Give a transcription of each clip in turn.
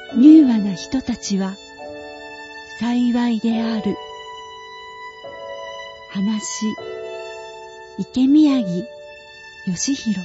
柔和な人たちは幸いである。話、池宮城義弘。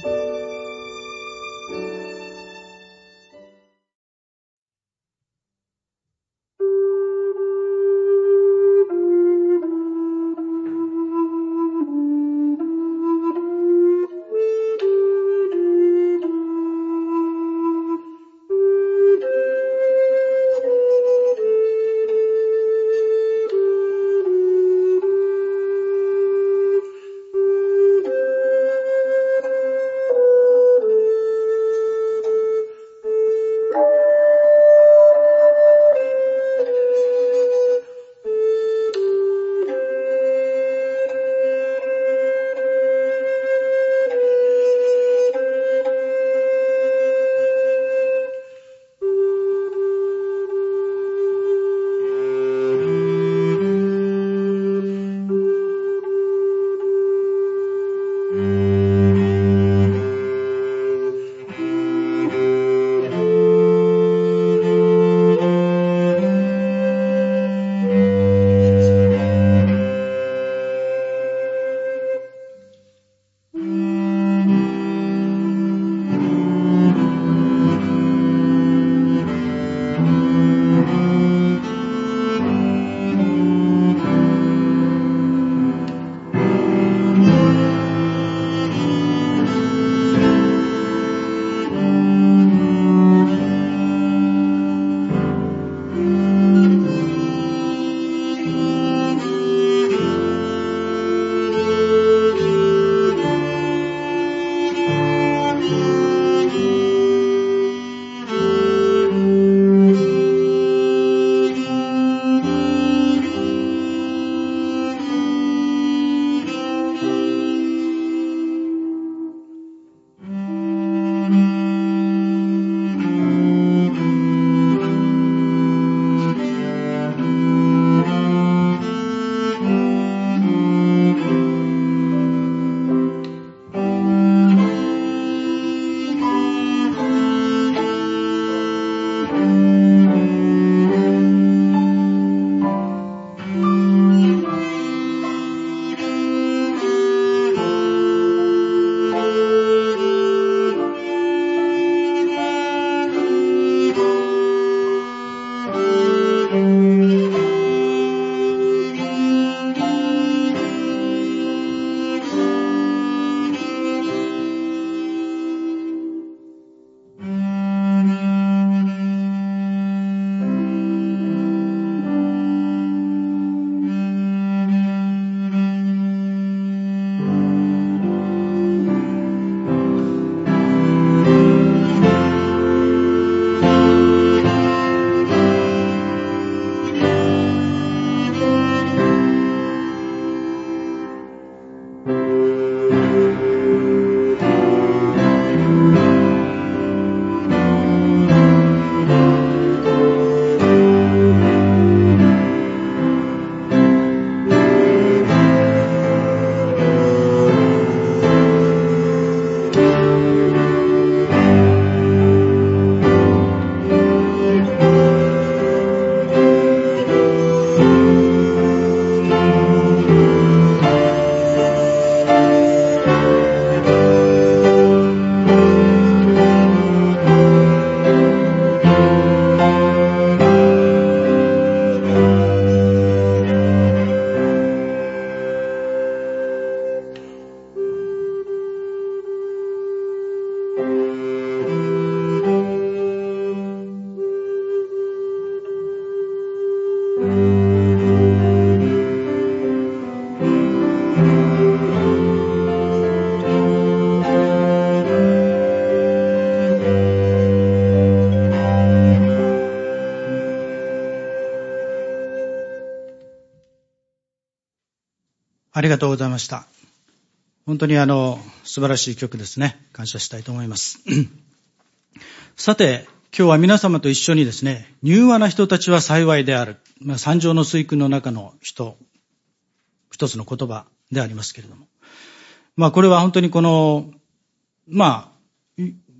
ありがとうございました。本当に素晴らしい曲ですね。感謝したいと思います。さて、今日は皆様と一緒にですね、柔和な人たちは幸いである。三条の水訓の中の一つの言葉でありますけれども。これは本当に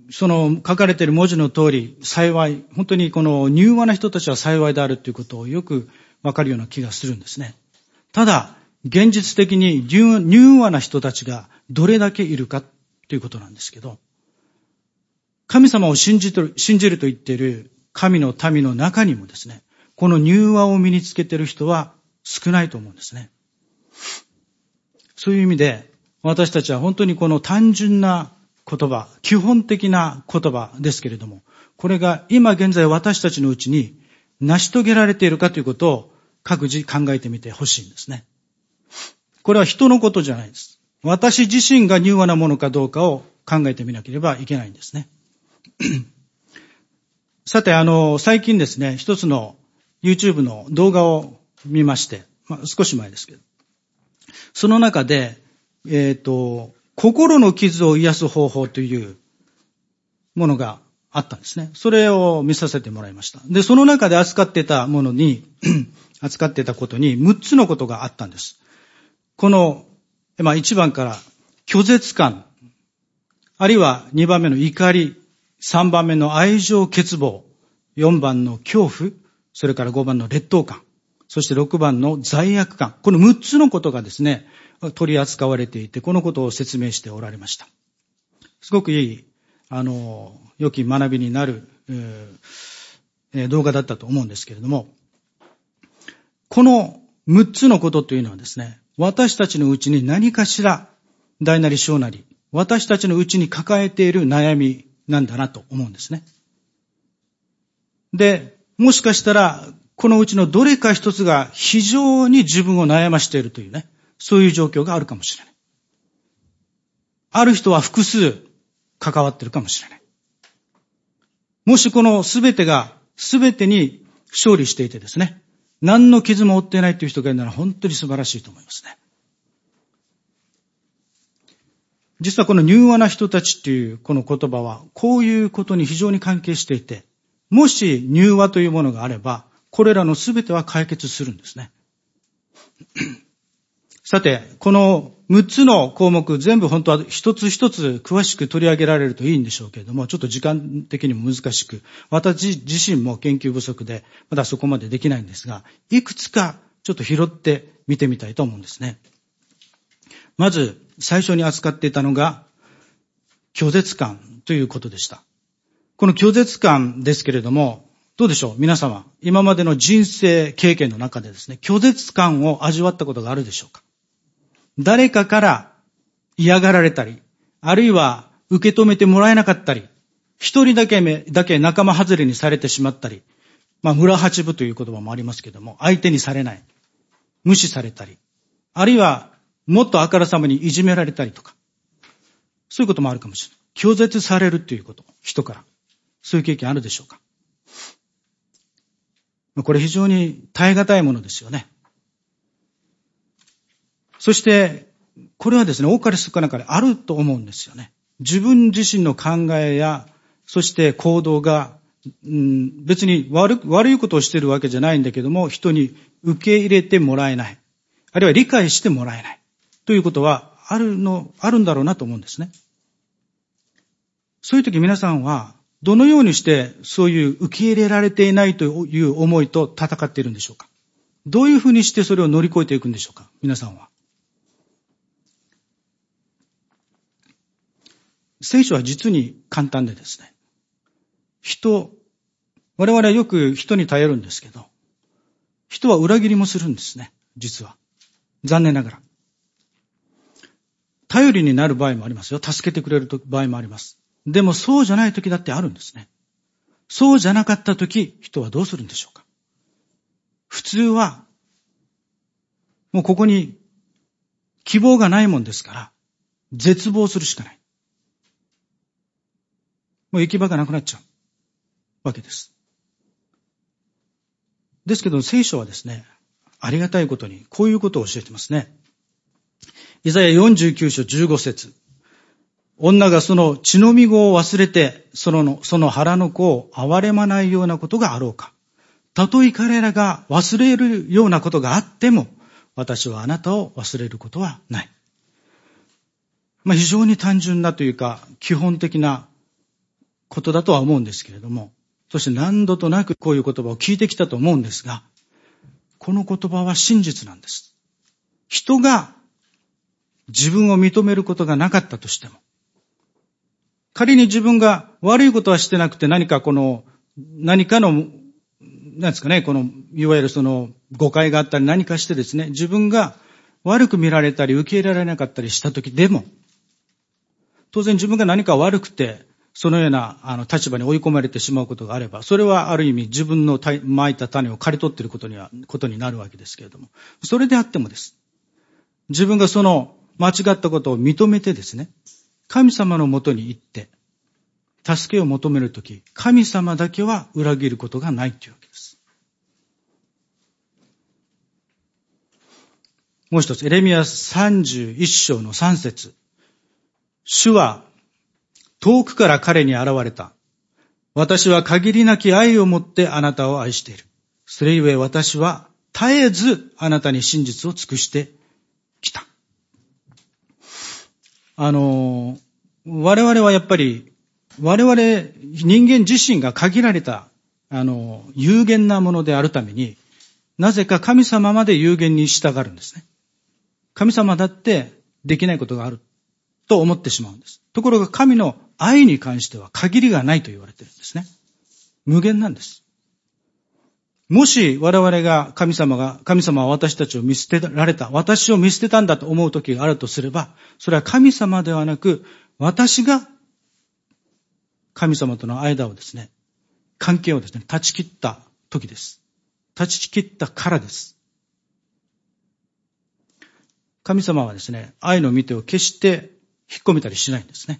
その書かれている文字の通り、幸い、本当にこの柔和な人たちは幸いであるということをよくわかるような気がするんですね。ただ、現実的に柔和な人たちがどれだけいるかということなんですけど、神様を信じると言っている神の民の中にもですね、この柔和を身につけている人は少ないと思うんですね。そういう意味で、私たちは本当にこの単純な言葉、基本的な言葉ですけれども、これが今現在私たちのうちに成し遂げられているかということを各自考えてみてほしいんですね。これは人のことじゃないです。私自身が柔和なものかどうかを考えてみなければいけないんですね。さて、最近ですね、一つの YouTube の動画を見まして、少し前ですけど、その中で、心の傷を癒す方法というものがあったんですね。それを見させてもらいました。で、その中で扱っていたことに6つのことがあったんです。この、1番から拒絶感、あるいは2番目の怒り、3番目の愛情欠乏、4番の恐怖、それから5番の劣等感、そして6番の罪悪感。この6つのことがですね、取り扱われていて、このことを説明しておられました。すごくいい、良き学びになる、動画だったと思うんですけれども、この6つのことというのはですね、私たちのうちに何かしら大なり小なり、私たちのうちに抱えている悩みなんだなと思うんですね。で、もしかしたら、このうちのどれか一つが非常に自分を悩ましているというね、そういう状況があるかもしれない。ある人は複数関わっているかもしれない。もしこの全てに勝利していてですね、何の傷も負っていないという人がいるなら本当に素晴らしいと思いますね。実はこの柔和な人たちというこの言葉はこういうことに非常に関係していて、もし柔和というものがあれば、これらの全ては解決するんですね。さて、この6つの項目全部本当は一つ一つ詳しく取り上げられるといいんでしょうけれども、ちょっと時間的にも難しく、私自身も研究不足でまだそこまでできないんですが、いくつかちょっと拾って見てみたいと思うんですね。まず最初に扱っていたのが拒絶感ということでした。この拒絶感ですけれども、どうでしょう皆様、今までの人生経験の中でですね、拒絶感を味わったことがあるでしょうか？誰かから嫌がられたり、あるいは受け止めてもらえなかったり、一人だけ仲間外れにされてしまったり、村八分という言葉もありますけども、相手にされない、無視されたり、あるいはもっとあからさまにいじめられたりとか、そういうこともあるかもしれない。拒絶されるということ、人から。そういう経験あるでしょうか？これ非常に耐え難いものですよね。そして、これはですね、多かれ少なかれあると思うんですよね。自分自身の考えや、そして行動が、別に悪いことをしているわけじゃないんだけども、人に受け入れてもらえない。あるいは理解してもらえない。ということはあるんだろうなと思うんですね。そういう時皆さんは、どのようにしてそういう受け入れられていないという思いと戦っているんでしょうか？どういうふうにしてそれを乗り越えていくんでしょうか？皆さんは。聖書は実に簡単でですね、我々はよく人に頼るんですけど、人は裏切りもするんですね、実は。残念ながら。頼りになる場合もありますよ。助けてくれる場合もあります。でもそうじゃない時だってあるんですね。そうじゃなかった時、人はどうするんでしょうか？普通は、もうここに希望がないもんですから、絶望するしかない。もう行き場がなくなっちゃうわけです。ですけど聖書はですね、ありがたいことにこういうことを教えてますね。イザヤ49章15節。女がその血のみ子を忘れて、その腹の子を憐れまないようなことがあろうか。たとえ彼らが忘れるようなことがあっても、私はあなたを忘れることはない。非常に単純なというか、基本的なことだとは思うんですけれども、そして何度となくこういう言葉を聞いてきたと思うんですが、この言葉は真実なんです。人が自分を認めることがなかったとしても、仮に自分が悪いことはしてなくて何かの、なんですかね、いわゆる誤解があったり何かしてですね、自分が悪く見られたり受け入れられなかったりしたときでも、当然自分が何か悪くて、そのような立場に追い込まれてしまうことがあれば、それはある意味自分の蒔いた種を刈り取っていることになるわけですけれども、それであってもです。自分がその間違ったことを認めてですね、神様のもとに行って、助けを求めるとき、神様だけは裏切ることがないというわけです。もう一つ、エレミヤ31章の3節。主は遠くから彼に現れた。私は限りなき愛を持ってあなたを愛している。それゆえ私は絶えずあなたに真実を尽くしてきた。我々はやっぱり、我々人間自身が限られた、有限なものであるために、なぜか神様まで有限に従うんですね。神様だってできないことがあると思ってしまうんです。ところが神の愛に関しては限りがないと言われているんですね。無限なんです。もし我々が神様は私たちを見捨てられた、私を見捨てたんだと思う時があるとすれば、それは神様ではなく、私が神様との間をですね、関係をですね、断ち切った時です。断ち切ったからです。神様はですね、愛の御手を決して引っ込めたりしないんですね。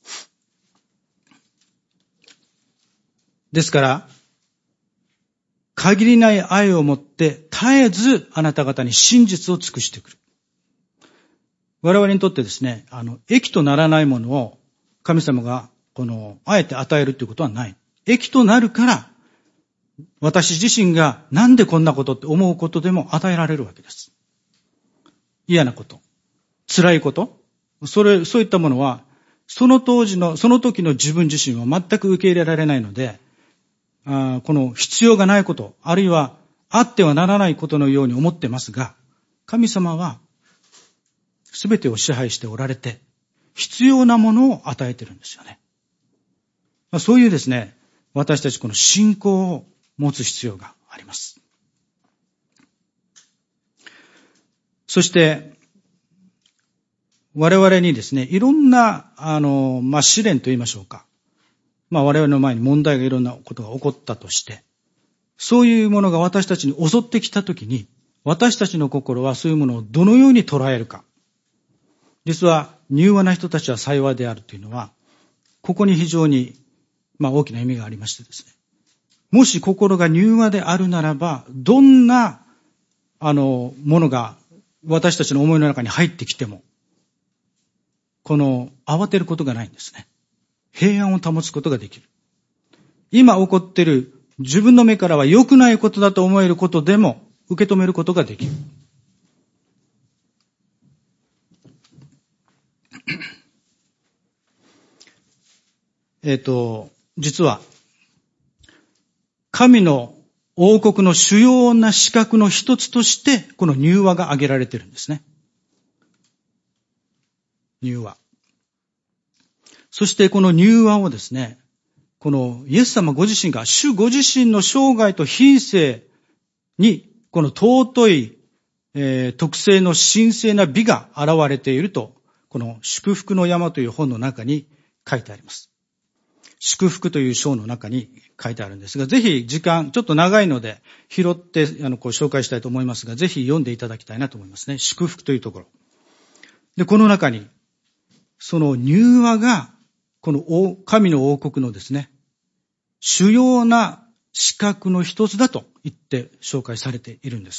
ですから、限りない愛を持って絶えずあなた方に真実を尽くしてくる。我々にとってですね、益とならないものを神様があえて与えるということはない。益となるから、私自身がなんでこんなことって思うことでも与えられるわけです。嫌なこと、辛いこと、そういったものは、その時の自分自身は全く受け入れられないので、この必要がないこと、あるいはあってはならないことのように思ってますが、神様は全てを支配しておられて、必要なものを与えてるんですよね。そういうですね、私たちこの信仰を持つ必要があります。そして、我々にですね、いろんな、試練と言いましょうか。我々の前に問題がいろんなことが起こったとして、そういうものが私たちに襲ってきたときに、私たちの心はそういうものをどのように捉えるか。実は、柔和な人たちは幸いであるというのは、ここに非常に、大きな意味がありましてですね。もし心が柔和であるならば、どんな、ものが私たちの思いの中に入ってきても、慌てることがないんですね。平安を保つことができる。今起こっている自分の目からは良くないことだと思えることでも受け止めることができる。実は、神の王国の主要な資格の一つとして、この柔和が挙げられているんですね。柔和。そしてこの柔和をですね、このイエス様ご自身が主ご自身の生涯と品性にこの尊い、特性の神聖な美が現れていると、この祝福の山という本の中に書いてあります。祝福という章の中に書いてあるんですが、ぜひ時間ちょっと長いので拾って紹介したいと思いますが、ぜひ読んでいただきたいなと思いますね。祝福というところ。で、この中にその柔和がこの神の王国のですね、主要な資格の一つだと言って紹介されているんです。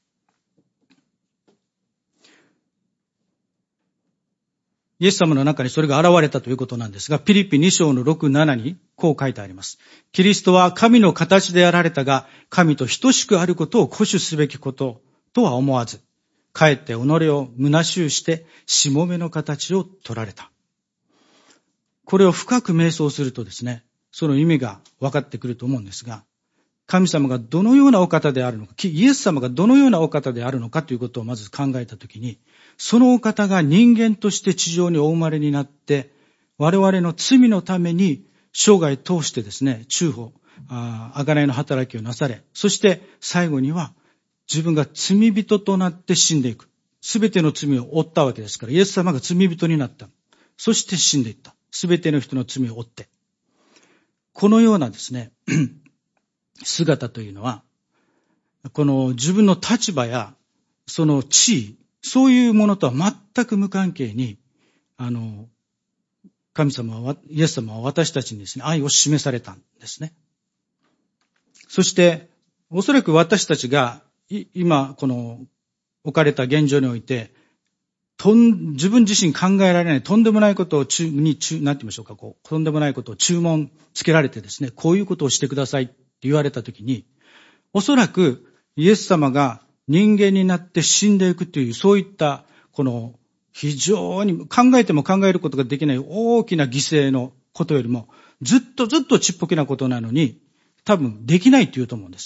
イエス様の中にそれが現れたということなんですが、ピリピ2章の6、7にこう書いてあります。キリストは神の形であられたが、神と等しくあることを固守すべきこととは思わず、かえって己を虚しゅうして、しもべの形を取られた。 これを深く瞑想するとですね、その意味が分かってくると思うんですが、神様がどのようなお方であるのか、イエス様がどのようなお方であるのかということをまず考えたときに、そのお方が人間として地上にお生まれになって、我々の罪のために生涯通してですね、中保、贖いの働きをなされ、そして最後には自分が罪人となって死んでいく。すべての罪を負ったわけですから、イエス様が罪人になった。そして死んでいった。すべての人の罪を負って。このようなですね、姿というのは、この自分の立場やその地位、そういうものとは全く無関係に、神様は、イエス様は私たちにですね、愛を示されたんですね。そして、おそらく私たちが、今、この、置かれた現状において、自分自身考えられないとんでもないことをなんて言いましょうか、とんでもないことを注文つけられてですね、こういうことをしてくださいって言われたときに、おそらくイエス様が人間になって死んでいくという、そういった、この、非常に考えても考えることができない大きな犠牲のことよりも、ずっとちっぽけなことなのに、多分できないって言うと思うんです。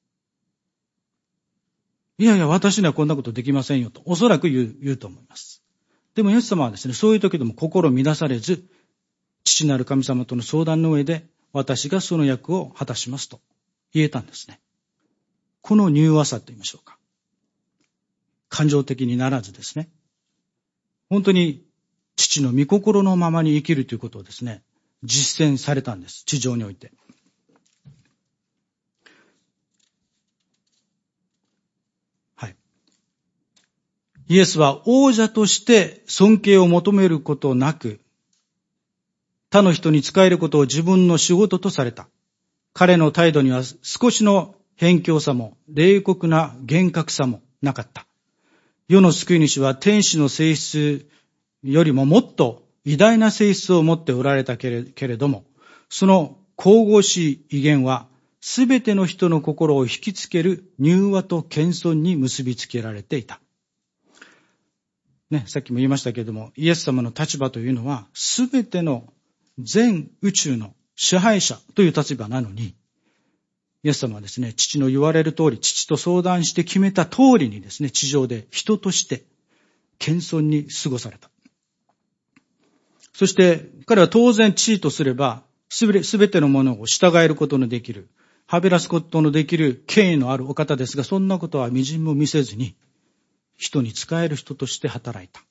いやいや、私にはこんなことできませんよと、おそらく言うと思います。でもイエス様はですね、そういう時でも心乱されず、父なる神様との相談の上で、私がその役を果たしますと言えたんですね。この柔和さと言いましょうか。感情的にならずですね。本当に父の御心のままに生きるということをですね、実践されたんです。地上において。はい。イエスは王者として尊敬を求めることなく、他の人に仕えることを自分の仕事とされた。彼の態度には少しの偏狭さも冷酷な厳格さもなかった。世の救い主は天使の性質よりももっと偉大な性質を持っておられたけれども、その神々しい威厳はすべての人の心を引きつける柔和と謙遜に結びつけられていた。ね、さっきも言いましたけれども、イエス様の立場というのはすべての全宇宙の支配者という立場なのに、イエス様はですね、父の言われる通り、父と相談して決めた通りにですね、地上で人として謙遜に過ごされた。そして彼は当然地位とすれば、すべてのものを従えることのできる、はべらすことのできる権威のあるお方ですが、そんなことはみじんも見せずに、人に仕える人として働いた。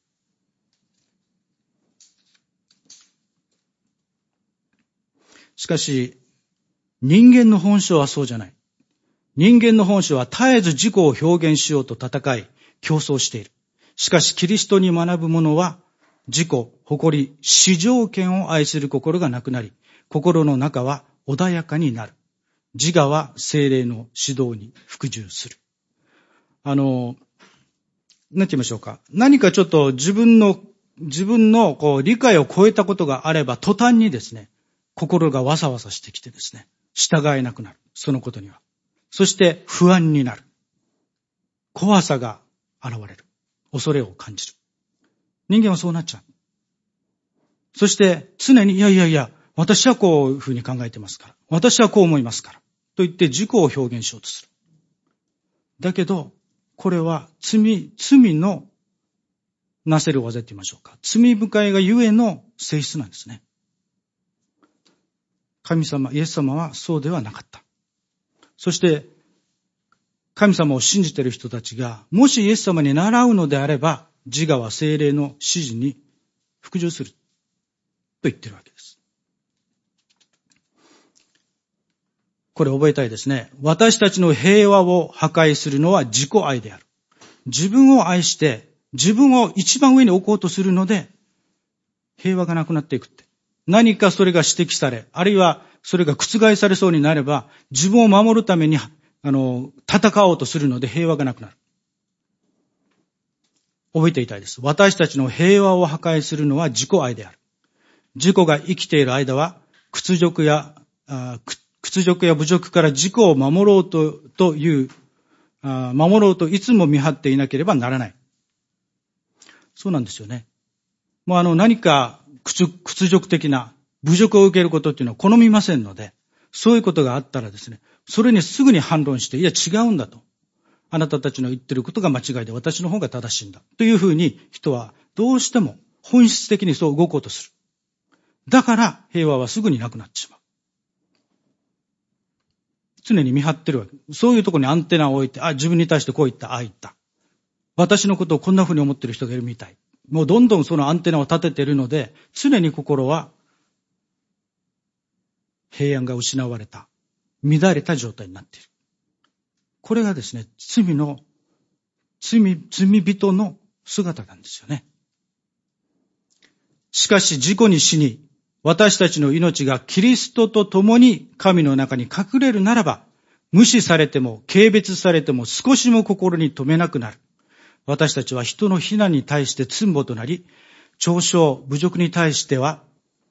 しかし、人間の本性はそうじゃない。人間の本性は絶えず自己を表現しようと戦い、競争している。しかし、キリストに学ぶ者は、自己、誇り、至上権を愛する心がなくなり、心の中は穏やかになる。自我は聖霊の指導に服従する。なんて言いましょうか。何かちょっと自分の理解を超えたことがあれば、途端にですね、心がわさわさしてきてですね、従えなくなる。そのことには。そして不安になる。怖さが現れる。恐れを感じる。人間はそうなっちゃう。そして常にいや、私はこういうふうに考えてますから。私はこう思いますから。と言って自己を表現しようとする。だけど、これは罪のなせる技って言いましょうか。罪深いがゆえの性質なんですね。神様、イエス様はそうではなかった。そして、神様を信じている人たちが、もしイエス様に倣うのであれば、自我は聖霊の指示に服従する。と言ってるわけです。これ覚えたいですね。私たちの平和を破壊するのは自己愛である。自分を愛して、自分を一番上に置こうとするので、平和がなくなっていくって。何かそれが指摘され、あるいはそれが覆されそうになれば、自分を守るために戦おうとするので平和がなくなる。覚えていたいです。私たちの平和を破壊するのは自己愛である。自己が生きている間は、屈辱や侮辱から自己を守ろうといつも見張っていなければならない。そうなんですよね。もう何か屈辱的な侮辱を受けることっていうのは好みませんので、そういうことがあったらですね、それにすぐに反論して、いや違うんだと。あなたたちの言ってることが間違いで私の方が正しいんだ。というふうに人はどうしても本質的にそう動こうとする。だから平和はすぐになくなってしまう。常に見張ってるわけ。そういうところにアンテナを置いて、自分に対してこう言った、言った。私のことをこんなふうに思ってる人がいるみたい。もうどんどんそのアンテナを立てているので、常に心は平安が失われた、乱れた状態になっている。これがですね、罪人の姿なんですよね。しかし自己に死に、私たちの命がキリストと共に神の中に隠れるならば、無視されても軽蔑されても少しも心に留めなくなる。私たちは人の非難に対してつんぼとなり、嘲笑、侮辱に対しては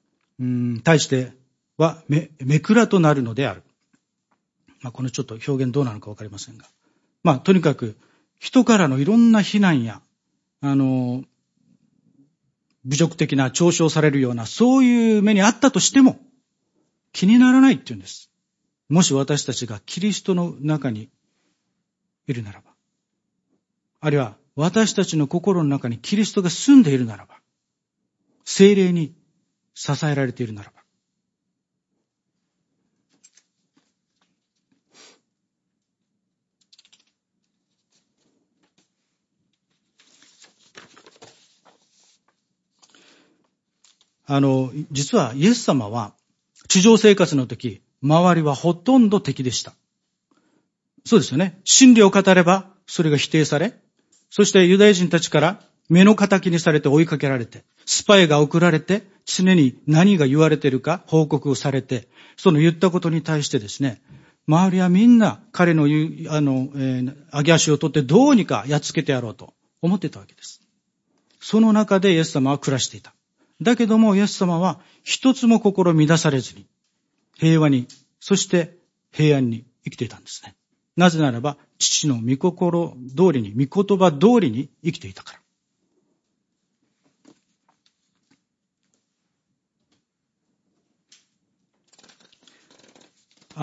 めくらとなるのである。このちょっと表現どうなのかわかりませんが。とにかく人からのいろんな非難や、侮辱的な嘲笑されるようなそういう目にあったとしても気にならないって言うんです。もし私たちがキリストの中にいるならば、あるいは私たちの心の中にキリストが住んでいるならば、聖霊に支えられているならば、実はイエス様は地上生活の時、周りはほとんど敵でした。そうですよね。真理を語ればそれが否定され、そしてユダヤ人たちから目の敵にされて追いかけられて、スパイが送られて、常に何が言われているか報告をされて、その言ったことに対してですね、周りはみんな彼の上げ足を取ってどうにかやっつけてやろうと思っていたわけです。その中でイエス様は暮らしていた。だけどもイエス様は一つも心乱されずに、平和に、そして平安に生きていたんですね。なぜならば、父の御心通りに、御言葉通りに生きていたから。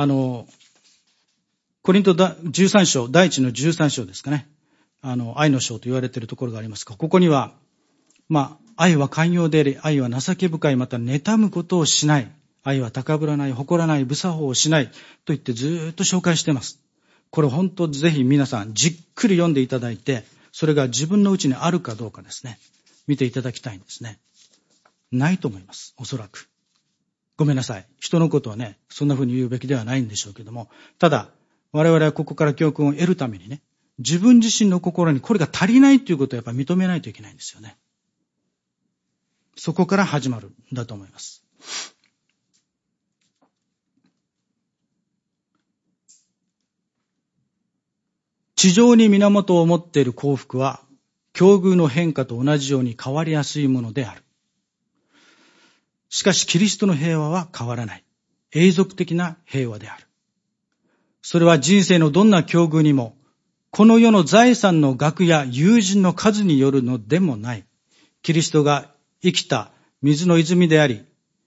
コリント13章、第一の13章ですかね。愛の章と言われているところがありますが、ここには、愛は寛容であり、愛は情け深い、また妬むことをしない、愛は高ぶらない、誇らない、無作法をしないと言ってずっと紹介しています。これ本当ぜひ皆さんじっくり読んでいただいて、それが自分のうちにあるかどうかですね、見ていただきたいんですね。ないと思います、おそらく。ごめんなさい。人のことはね、そんな風に言うべきではないんでしょうけども、ただ、我々はここから教訓を得るためにね、自分自身の心にこれが足りないということをやっぱり認めないといけないんですよね。そこから始まるんだと思います。地上に源を持っている幸福は、境遇の変化と同じように変わりやすいものである。しかしキリストの平和は変わらない。永続的な平和である。それは人生のどんな境遇にも、この世の財産の額や友人の数によるのでもない。キリストが生きた水の泉であり、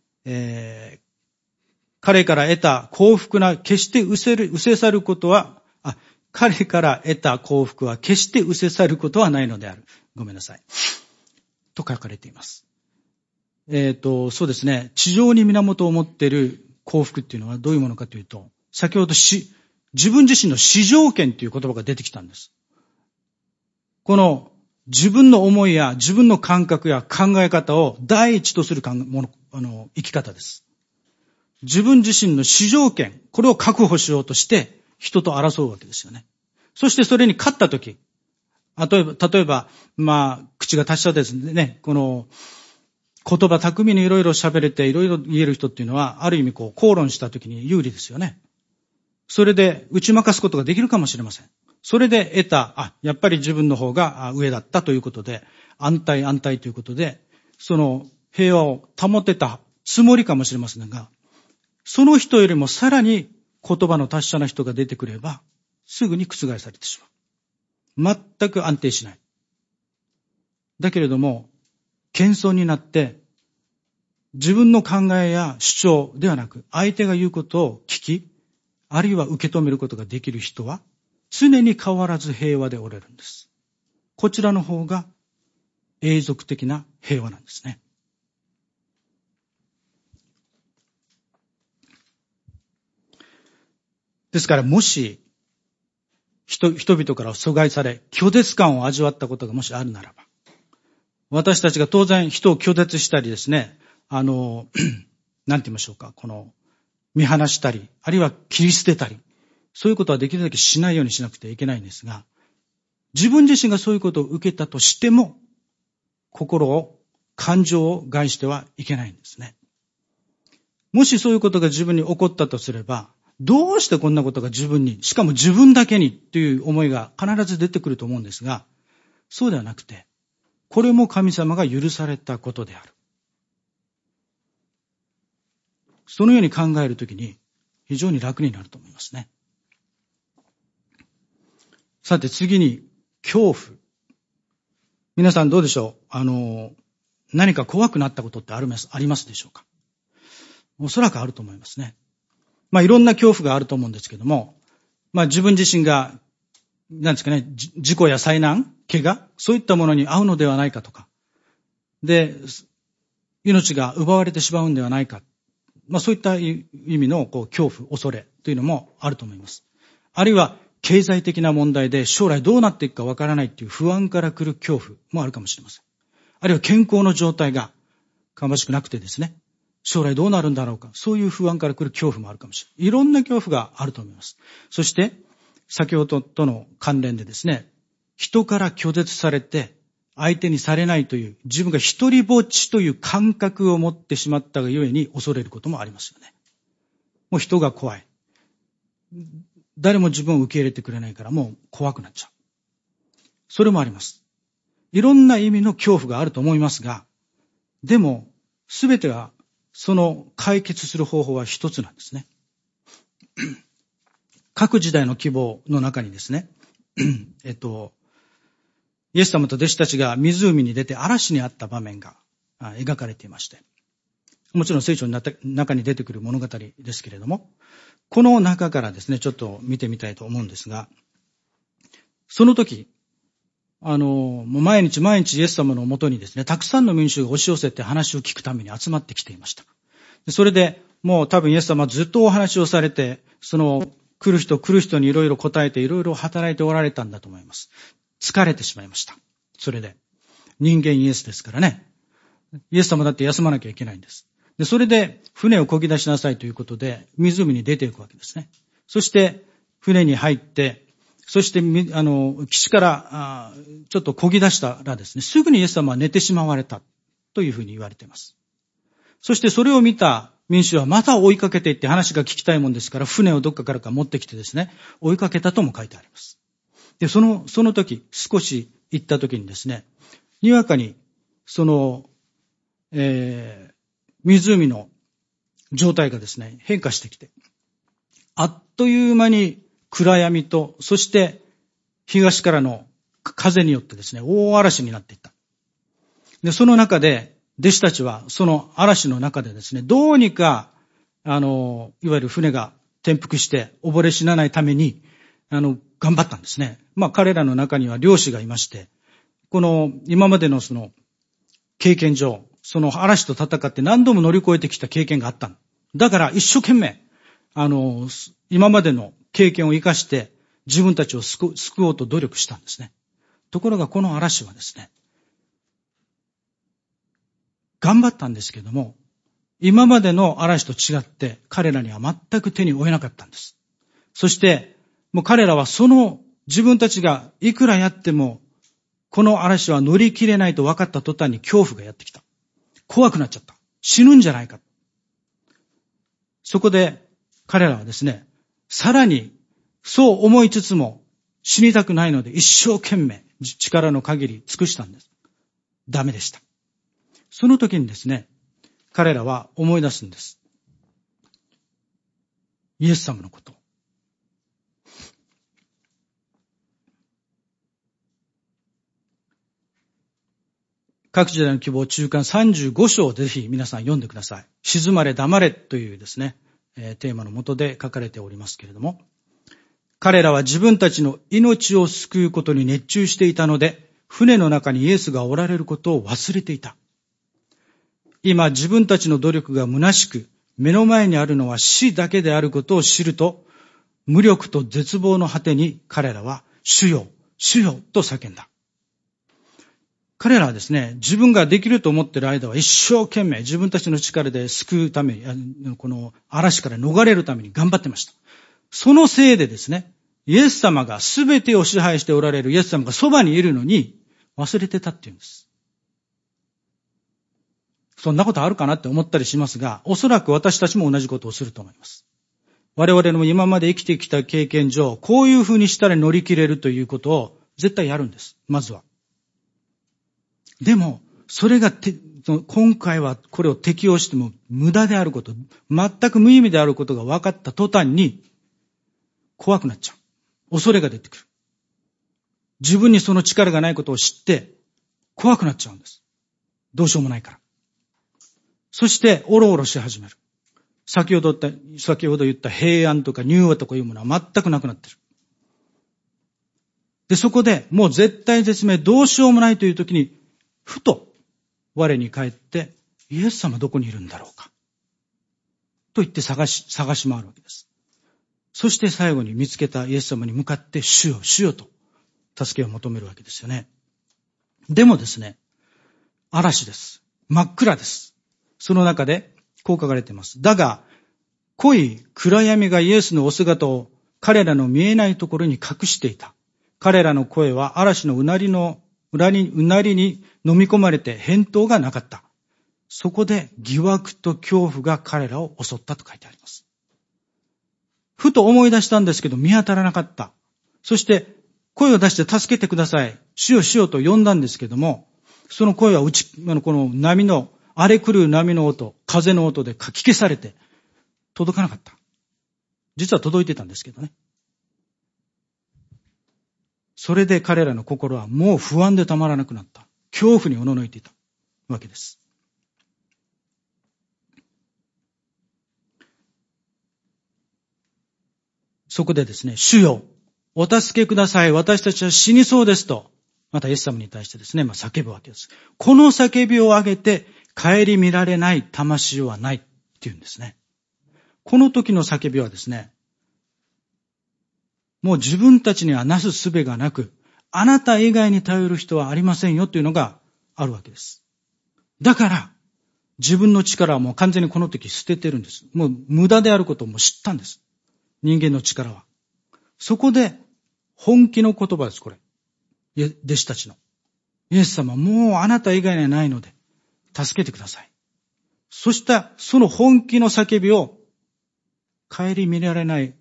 彼から得た幸福な決して失せ去ることは、彼から得た幸福は決して失せ去ることはないのである。ごめんなさい。と書かれています。そうですね。地上に源を持っている幸福っていうのはどういうものかというと、先ほど自分自身の至上権という言葉が出てきたんです。この自分の思いや自分の感覚や考え方を第一とする生き方です。自分自身の至上権、これを確保しようとして人と争うわけですよね。そしてそれに勝ったとき、例えば、口が達者ですね、この言葉巧みにいろいろ喋れていろいろ言える人っていうのは、ある意味口論したときに有利ですよね。それで打ち負かすことができるかもしれません。それで得た、やっぱり自分の方が上だったということで、安泰ということで、その平和を保てたつもりかもしれませんが、その人よりもさらに言葉の達者な人が出てくれば、すぐに覆されてしまう。全く安定しない。だけれども、謙遜になって、 自分の考えや主張ではなく、相手が言うことを聞き、あるいは受け止めることができる人は、常に変わらず平和でおれるんです。こちらの方が永続的な平和なんですね。ですから、もし人々から阻害され、拒絶感を味わったことがもしあるならば、私たちが当然人を拒絶したりですね、なんて言いましょうか、見放したり、あるいは切り捨てたり、そういうことはできるだけしないようにしなくてはいけないんですが、自分自身がそういうことを受けたとしても、感情を害してはいけないんですね。もしそういうことが自分に起こったとすれば、どうしてこんなことが自分に、しかも自分だけにという思いが必ず出てくると思うんですが、そうではなくて、これも神様が許されたことである。そのように考えるときに非常に楽になると思いますね。さて次に、恐怖。皆さんどうでしょう？何か怖くなったことってありますでしょうか？おそらくあると思いますね。いろんな恐怖があると思うんですけども、自分自身が、ですかね、事故や災難、怪我、そういったものに遭うのではないかとか、で、命が奪われてしまうんではないか、そういった意味の恐怖、恐れというのもあると思います。あるいは、経済的な問題で将来どうなっていくかわからないっていう不安から来る恐怖もあるかもしれません。あるいは健康の状態が芳しくなくてですね、将来どうなるんだろうか、そういう不安から来る恐怖もあるかもしれない。いろんな恐怖があると思います。そして、先ほどとの関連でですね、人から拒絶されて相手にされないという自分が一人ぼっちという感覚を持ってしまったがゆえに恐れることもありますよね。もう人が怖い。誰も自分を受け入れてくれないからもう怖くなっちゃう。それもあります。いろんな意味の恐怖があると思いますが、でも全てはその解決する方法は一つなんですね。各時代の希望の中にですね、イエス様と弟子たちが湖に出て嵐にあった場面が描かれていまして、もちろん聖書の中に出てくる物語ですけれども、この中からですね、ちょっと見てみたいと思うんですが、その時、毎日イエス様のもとにですね、たくさんの民衆が押し寄せて話を聞くために集まってきていました。それで、もう多分イエス様はずっとお話をされて、来る人にいろいろ答えていろいろ働いておられたんだと思います。疲れてしまいました。それで、人間イエスですからね。イエス様だって休まなきゃいけないんです。で、それで船を漕ぎ出しなさいということで、湖に出ていくわけですね。そして、船に入って、そして、岸からちょっと漕ぎ出したらですね、すぐにイエス様は寝てしまわれたというふうに言われています。そしてそれを見た民衆はまた追いかけていって話が聞きたいもんですから、船をどっかからか持ってきてですね、追いかけたとも書いてあります。で、その時、少し行った時にですね、にわかに、湖の状態がですね、変化してきて、あっという間に暗闇と、そして東からの風によってですね、大嵐になっていった。で、その中で、弟子たちはその嵐の中でですね、どうにか、いわゆる船が転覆して溺れ死なないために、頑張ったんですね。彼らの中には漁師がいまして、今までの経験上、嵐と戦って何度も乗り越えてきた経験があった。だから一生懸命、今までの経験を生かして自分たちを救おうと努力したんですね。ところがこの嵐はですね、頑張ったんですけども、今までの嵐と違って彼らには全く手に負えなかったんです。そして、もう彼らは自分たちがいくらやっても、この嵐は乗り切れないと分かった途端に恐怖がやってきた。怖くなっちゃった。死ぬんじゃないか。そこで彼らはですね、さらにそう思いつつも死にたくないので一生懸命力の限り尽くしたんです。ダメでした。その時にですね、彼らは思い出すんです。イエス様のこと。 各時代の希望中間35章をぜひ皆さん読んでください。静まれ黙れというですね、テーマの下で書かれておりますけれども、彼らは自分たちの命を救うことに熱中していたので、船の中にイエスがおられることを忘れていた。今自分たちの努力が虚しく、目の前にあるのは死だけであることを知ると、無力と絶望の果てに彼らは主よ、主よと叫んだ。彼らはですね、自分ができると思っている間は一生懸命自分たちの力で救うために、この嵐から逃れるために頑張ってました。そのせいでですね、イエス様が全てを支配しておられるイエス様がそばにいるのに忘れてたっていうんです。そんなことあるかなって思ったりしますが、おそらく私たちも同じことをすると思います。我々の今まで生きてきた経験上、こういうふうにしたら乗り切れるということを絶対やるんです。まずは。でも、それが今回はこれを適用しても無駄であること、全く無意味であることが分かった途端に怖くなっちゃう。恐れが出てくる。自分にその力がないことを知って怖くなっちゃうんです。どうしようもないから。そしておろおろし始める。先ほど言った平安とか柔和とかいうものは全くなくなってる。で、そこでもう絶対絶命どうしようもないという時にふと我に返ってイエス様どこにいるんだろうかと言って探し回るわけです。そして最後に見つけたイエス様に向かって主よ主よと助けを求めるわけですよね。でもですね、嵐です。真っ暗です。その中でこう書かれています。だが濃い暗闇がイエスのお姿を彼らの見えないところに隠していた。彼らの声は嵐のうなりに飲み込まれて返答がなかった。そこで疑惑と恐怖が彼らを襲ったと書いてあります。ふと思い出したんですけど見当たらなかった。そして声を出して助けてください。主よ主よと呼んだんですけども、その声はこの波の荒れ狂う波の音、風の音でかき消されて届かなかった。実は届いてたんですけどね。それで彼らの心はもう不安でたまらなくなった。恐怖におののいていたわけです。そこでですね、主よ、お助けください。私たちは死にそうですと、またイエス様に対してですね、叫ぶわけです。この叫びを上げて、顧みられない魂はないっていうんですね。この時の叫びはですね、もう自分たちにはなす術がなく、あなた以外に頼る人はありませんよというのがあるわけです。だから、自分の力はもう完全にこの時捨ててるんです。もう無駄であることをもう知ったんです。人間の力は。そこで、本気の言葉です、これ。弟子たちの。イエス様、もうあなた以外にはないので、助けてください。そしたその本気の叫びを、顧みられない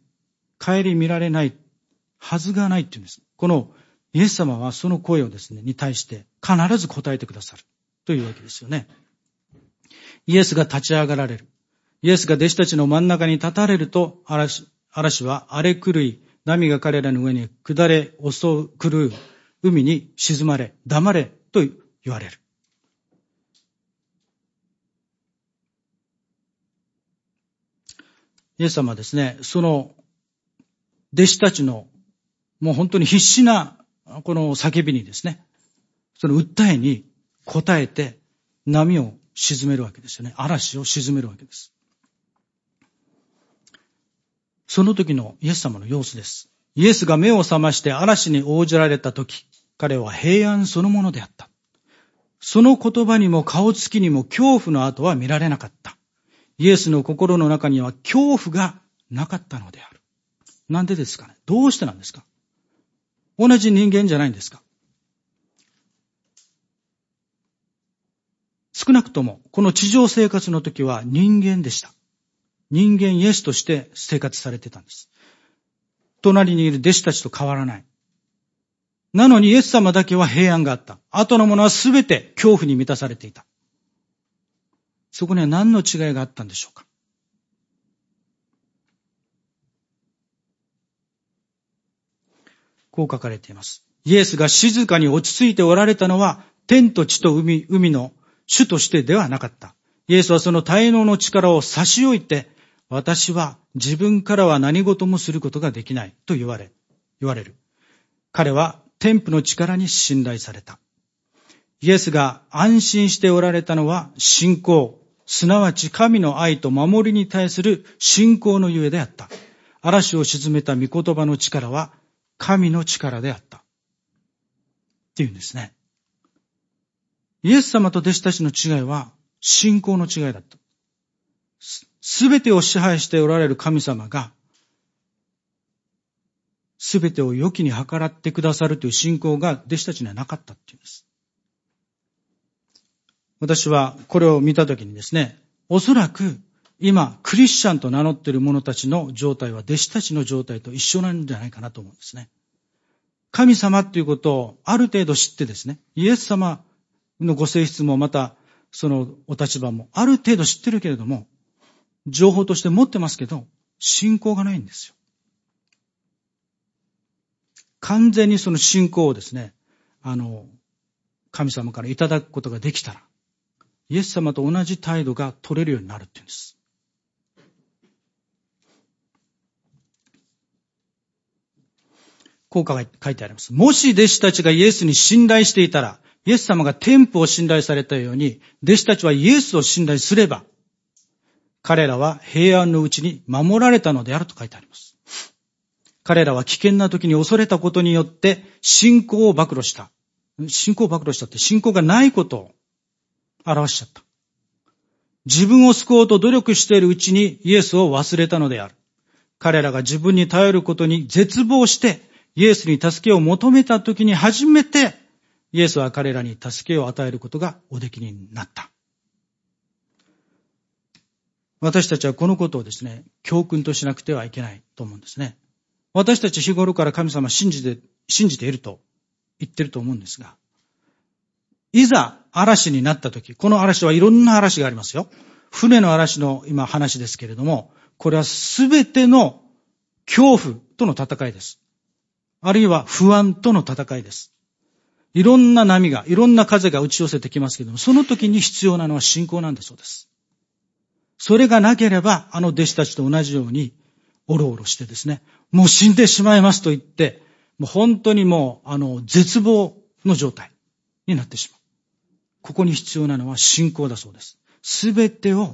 はずがないっていうんです。このイエス様はその声をですね、に対して必ず答えてくださるというわけですよね。イエスが立ち上がられる。イエスが弟子たちの真ん中に立たれると、嵐は荒れ狂い、波が彼らの上に下れ襲う狂う海に沈まれ、黙れと言われる。イエス様はですね、その弟子たちのもう本当に必死なこの叫びにですね、その訴えに応えて波を沈めるわけですよね。嵐を沈めるわけです。その時のイエス様の様子です。イエスが目を覚まして嵐に応じられた時、彼は平安そのものであった。その言葉にも顔つきにも恐怖の跡は見られなかった。イエスの心の中には恐怖がなかったのである。なんでですかね。どうしてなんですか。同じ人間じゃないんですか。少なくともこの地上生活の時は人間でした。人間イエスとして生活されてたんです。隣にいる弟子たちと変わらない。なのにイエス様だけは平安があった。後のものはすべて恐怖に満たされていた。そこには何の違いがあったんでしょうか。こう書かれています。イエスが静かに落ち着いておられたのは天と地と海の主としてではなかった。イエスはその大能の力を差し置いて、私は自分からは何事もすることができないと言われる。彼は天父の力に信頼された。イエスが安心しておられたのは信仰、すなわち神の愛と守りに対する信仰のゆえであった。嵐を鎮めた御言葉の力は神の力であった。っていうんですね。イエス様と弟子たちの違いは信仰の違いだった。すべてを支配しておられる神様が、すべてを良きに計らってくださるという信仰が弟子たちにはなかったっていうんです。私はこれを見たときにですね、おそらく今クリスチャンと名乗っている者たちの状態は弟子たちの状態と一緒なんじゃないかなと思うんですね。神様ということをある程度知ってですね、イエス様のご性質もまたそのお立場もある程度知ってるけれども、情報として持ってますけど、信仰がないんですよ。完全にその信仰をですね、神様からいただくことができたら、イエス様と同じ態度が取れるようになるっていうんです。こう書いてあります。もし弟子たちがイエスに信頼していたら、イエス様が天父を信頼されたように、弟子たちはイエスを信頼すれば、彼らは平安のうちに守られたのであると書いてあります。彼らは危険な時に恐れたことによって信仰を暴露した。信仰を暴露したって信仰がないことを表しちゃった。自分を救おうと努力しているうちにイエスを忘れたのである。彼らが自分に頼ることに絶望してイエスに助けを求めた時に初めてイエスは彼らに助けを与えることがおできになった。私たちはこのことをですね、教訓としなくてはいけないと思うんですね。私たち日頃から神様信じていると言ってると思うんですが、いざ嵐になったとき、この嵐はいろんな嵐がありますよ。船の嵐の今話ですけれども、これはすべての恐怖との戦いです。あるいは不安との戦いです。いろんな波が、いろんな風が打ち寄せてきますけれども、その時に必要なのは信仰なんだそうです。それがなければ、あの弟子たちと同じように、おろおろしてですね、もう死んでしまいますと言って、もう本当にもう、絶望の状態になってしまう。ここに必要なのは信仰だそうです。すべてを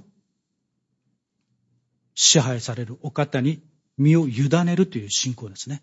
支配されるお方に身を委ねるという信仰ですね。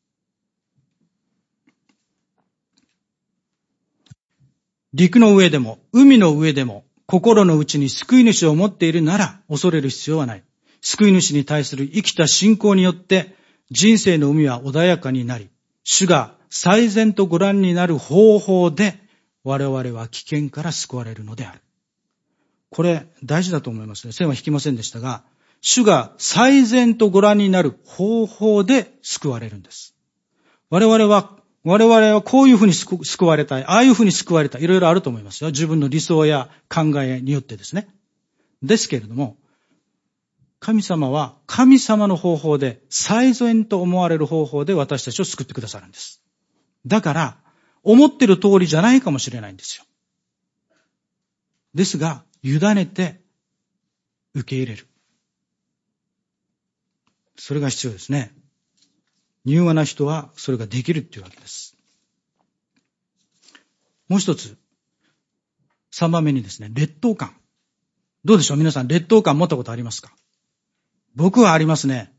陸の上でも海の上でも心の内に救い主を持っているなら恐れる必要はない。救い主に対する生きた信仰によって人生の海は穏やかになり、主が最善とご覧になる方法で我々は危険から救われるのである。これ大事だと思いますね。線は引きませんでしたが、主が最善とご覧になる方法で救われるんです。我々はこういうふうに救われたい、ああいうふうに救われたい、いろいろあると思いますよ。自分の理想や考えによってですね。ですけれども、神様は神様の方法で、最善と思われる方法で私たちを救ってくださるんです。だから、思ってる通りじゃないかもしれないんですよ。ですが、委ねて受け入れる。それが必要ですね。柔和な人はそれができるっていうわけです。もう一つ、3番目にですね、劣等感。どうでしょう皆さん、劣等感持ったことありますか？僕はありますね。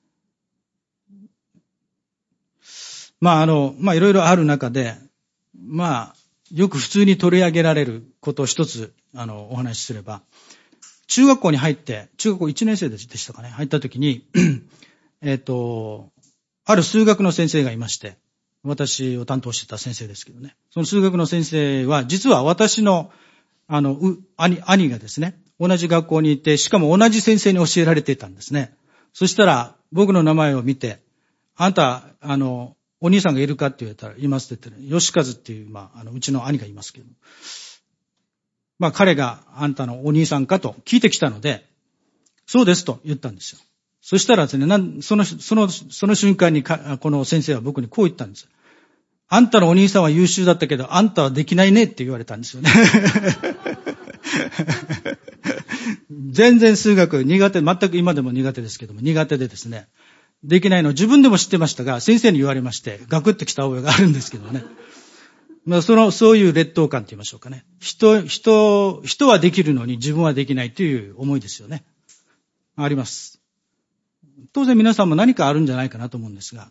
いろいろある中で、よく普通に取り上げられることを一つ、お話しすれば、中学校に入って、中学校1年生でしたかね、入った時に、ある数学の先生がいまして、私を担当してた先生ですけどね。その数学の先生は、実は私の、兄がですね、同じ学校にいて、しかも同じ先生に教えられていたんですね。そしたら、僕の名前を見て、あんた、お兄さんがいるかって言われたら、いますって言って、吉和っていう、うちの兄がいますけど、彼があんたのお兄さんかと聞いてきたので、そうですと言ったんですよ。そしたらですね、その瞬間にこの先生は僕にこう言ったんです。 あんたのお兄さんは優秀だったけど、あんたはできないねって言われたんですよね。全然数学苦手、全く今でも苦手ですけども、苦手でですね、できないのを自分でも知ってましたが、先生に言われまして、ガクッときた覚えがあるんですけどね。そういう劣等感と言いましょうかね。人はできるのに自分はできないという思いですよね。あります。当然皆さんも何かあるんじゃないかなと思うんですが。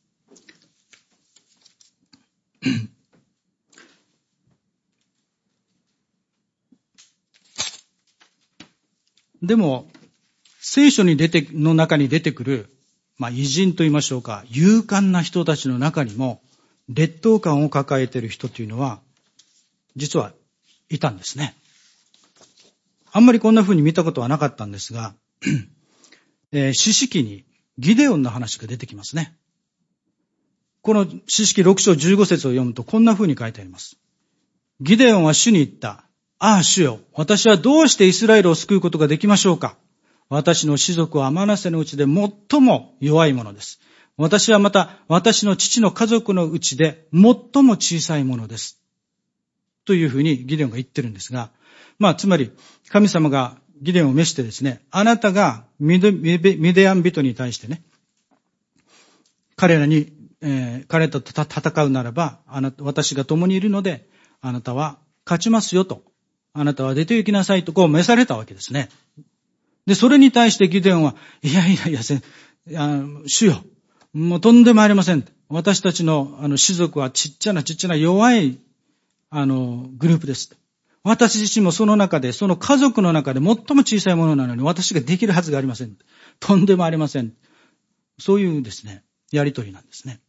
でも、聖書の中に出てくる、偉人と言いましょうか、勇敢な人たちの中にも、劣等感を抱えている人というのは、実はいたんですね。あんまりこんな風に見たことはなかったんですが、士師記にギデオンの話が出てきますね。この士師記6章15節を読むとこんな風に書いてあります。ギデオンは主に言った。ああ主よ、私はどうしてイスラエルを救うことができましょうか。私の士族はマナセのうちで最も弱いものです。私はまた私の父の家族のうちで最も小さいものです。というふうにギデオンが言ってるんですが、つまり神様がギデオンを召してですね、あなたがミデアン人に対してね、彼と戦うならば、私が共にいるので、あなたは勝ちますよと、あなたは出て行きなさいと召されたわけですね。で、それに対してギデオンは、いや、主よ、もうとんでもありません。私たちの士族はちっちゃな弱いグループです。私自身もその中で、その家族の中で最も小さいものなのに私ができるはずがありません。とんでもありません。そういうですね、やりとりなんですね。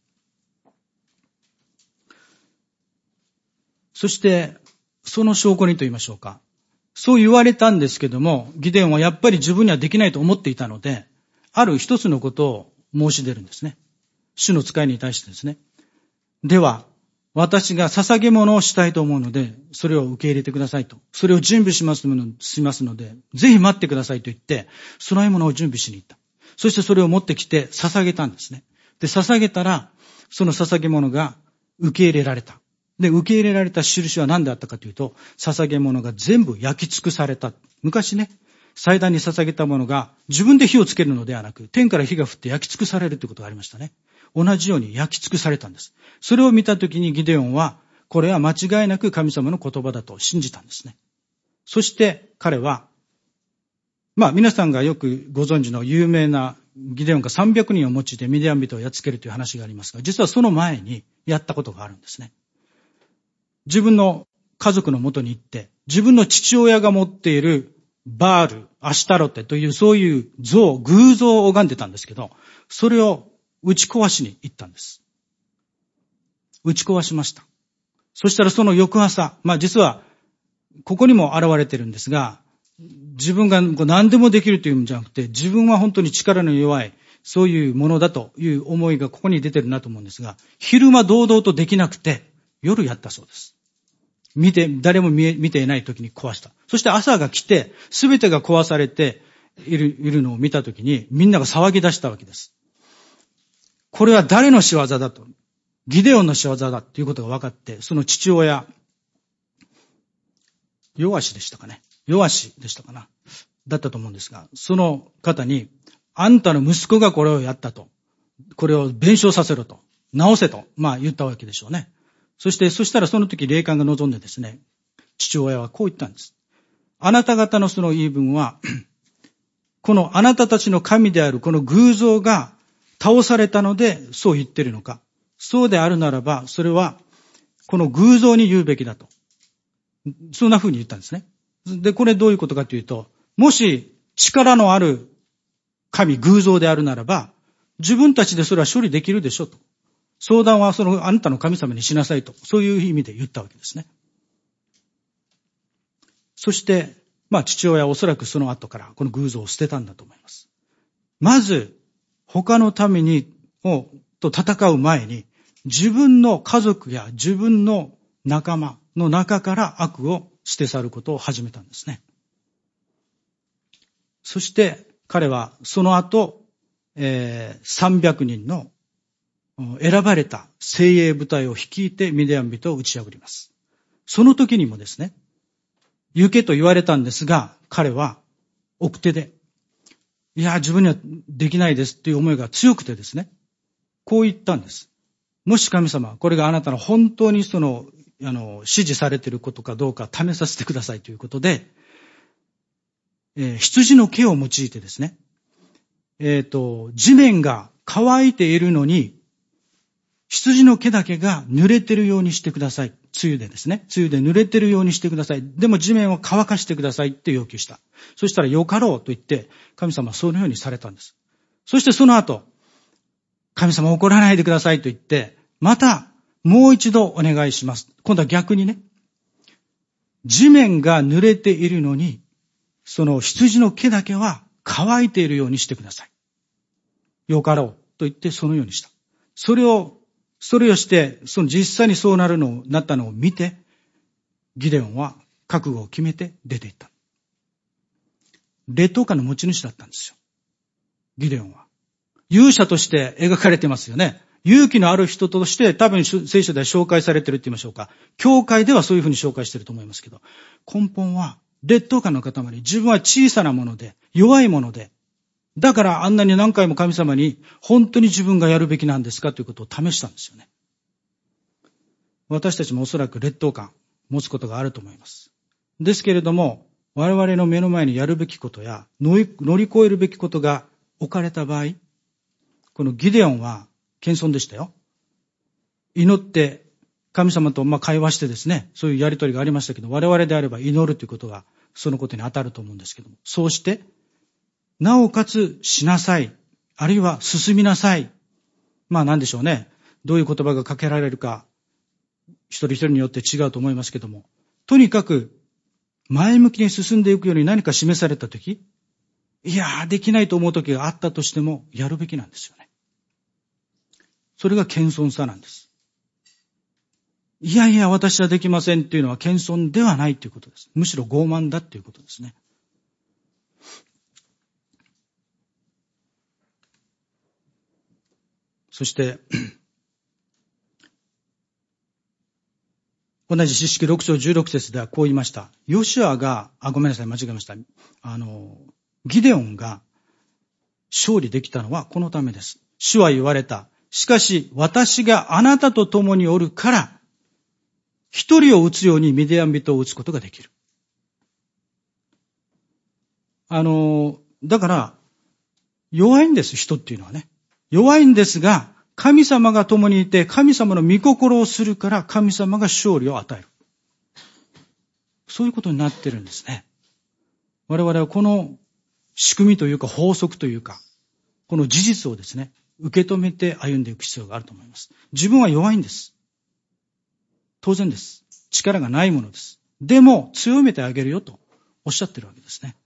そして、その証拠にと言いましょうか。そう言われたんですけども、ギデオンはやっぱり自分にはできないと思っていたので、ある一つのことを申し出るんですね。主の使いに対してですね。では、私が捧げ物をしたいと思うので、それを受け入れてくださいと。それを準備しますので、ぜひ待ってくださいと言って、供え物を準備しに行った。そしてそれを持ってきて捧げたんですね。で、捧げたら、その捧げ物が受け入れられた。で、受け入れられた印は何であったかというと、捧げ物が全部焼き尽くされた。昔ね、祭壇に捧げたものが自分で火をつけるのではなく、天から火が降って焼き尽くされるということがありましたね。同じように焼き尽くされたんです。それを見たときにギデオンは、これは間違いなく神様の言葉だと信じたんですね。そして彼は、皆さんがよくご存知の有名なギデオンが300人を用いてミディアン人をやっつけるという話がありますが、実はその前にやったことがあるんですね。自分の家族のもとに行って、自分の父親が持っているバール、アシュタロテというそういう偶像を拝んでたんですけど、それを打ち壊しに行ったんです。打ち壊しました。そしたらその翌朝、実はここにも現れてるんですが、自分が何でもできるというんじゃなくて、自分は本当に力の弱い、そういうものだという思いがここに出てるなと思うんですが、昼間堂々とできなくて、夜やったそうです。誰も見ていない時に壊した。そして朝が来て、すべてが壊されているのを見た時に、みんなが騒ぎ出したわけです。これは誰の仕業だと。ギデオンの仕業だということが分かって、その父親、ヨアシでしたかな。だったと思うんですが、その方に、あんたの息子がこれをやったと。これを弁償させろと。直せと。言ったわけでしょうね。そしたらその時霊感が望んでですね、父親はこう言ったんです。あなた方のその言い分は、このあなたたちの神であるこの偶像が倒されたのでそう言ってるのか。そうであるならば、それはこの偶像に言うべきだと。そんな風に言ったんですね。で、これどういうことかというと、もし力のある神、偶像であるならば、自分たちでそれは処理できるでしょと。相談はあなたの神様にしなさいと。そういう意味で言ったわけですね。そして、父親はおそらくその後からこの偶像を捨てたんだと思います。まず、他の民と戦う前に、自分の家族や自分の仲間の中から悪を捨て去ることを始めたんですね。そして彼はその後、300人の選ばれた精鋭部隊を率いてミディアン人を打ち破ります。その時にもですね、行けと言われたんですが、彼は奥手で、いや、自分にはできないですっていう思いが強くてですね、こう言ったんです。もし神様、これがあなたの本当に指示されていることかどうか試させてくださいということで、羊の毛を用いてですね、地面が乾いているのに、羊の毛だけが濡れてるようにしてください。梅雨でですね。梅雨で濡れてるようにしてください。でも地面を乾かしてくださいって要求した。そしたらよかろうと言って、神様はそのようにされたんです。そしてその後、神様怒らないでくださいと言って、またもう一度お願いします。今度は逆にね、地面が濡れているのに、その羊の毛だけは乾いているようにしてください。よかろうと言ってそのようにした。それをして、実際にそうなったのを見て、ギデオンは覚悟を決めて出て行った。劣等感の持ち主だったんですよ。ギデオンは。勇者として描かれてますよね。勇気のある人として多分聖書では紹介されているって言いましょうか。教会ではそういうふうに紹介していると思いますけど、根本は劣等感の塊。自分は小さなもので、弱いもので、だからあんなに何回も神様に本当に自分がやるべきなんですかということを試したんですよね。私たちもおそらく劣等感持つことがあると思います。ですけれども、我々の目の前にやるべきことや乗り越えるべきことが置かれた場合、このギデオンは謙遜でしたよ。祈って神様と会話してですね、そういうやりとりがありましたけど、我々であれば祈るということがそのことに当たると思うんですけども、そうしてなおかつしなさい。あるいは進みなさい。何でしょうね。どういう言葉がかけられるか、一人一人によって違うと思いますけども、とにかく前向きに進んでいくように何か示されたとき、できないと思うときがあったとしても、やるべきなんですよね。それが謙遜さなんです。私はできませんっていうのは謙遜ではないということです。むしろ傲慢だっていうことですね。そして、同じ士式6章16節ではこう言いました。ヨシュアが、ごめんなさい、間違えました。ギデオンが勝利できたのはこのためです。主は言われた。しかし、私があなたと共におるから、一人を撃つようにミディアン人を撃つことができる。だから、弱いんです、人っていうのはね。弱いんですが、神様が共にいて、神様の御心をするから、神様が勝利を与える。そういうことになってるんですね。我々はこの仕組みというか法則というか、この事実をですね、受け止めて歩んでいく必要があると思います。自分は弱いんです。当然です。力がないものです。でも、強めてあげるよとおっしゃってるわけですね。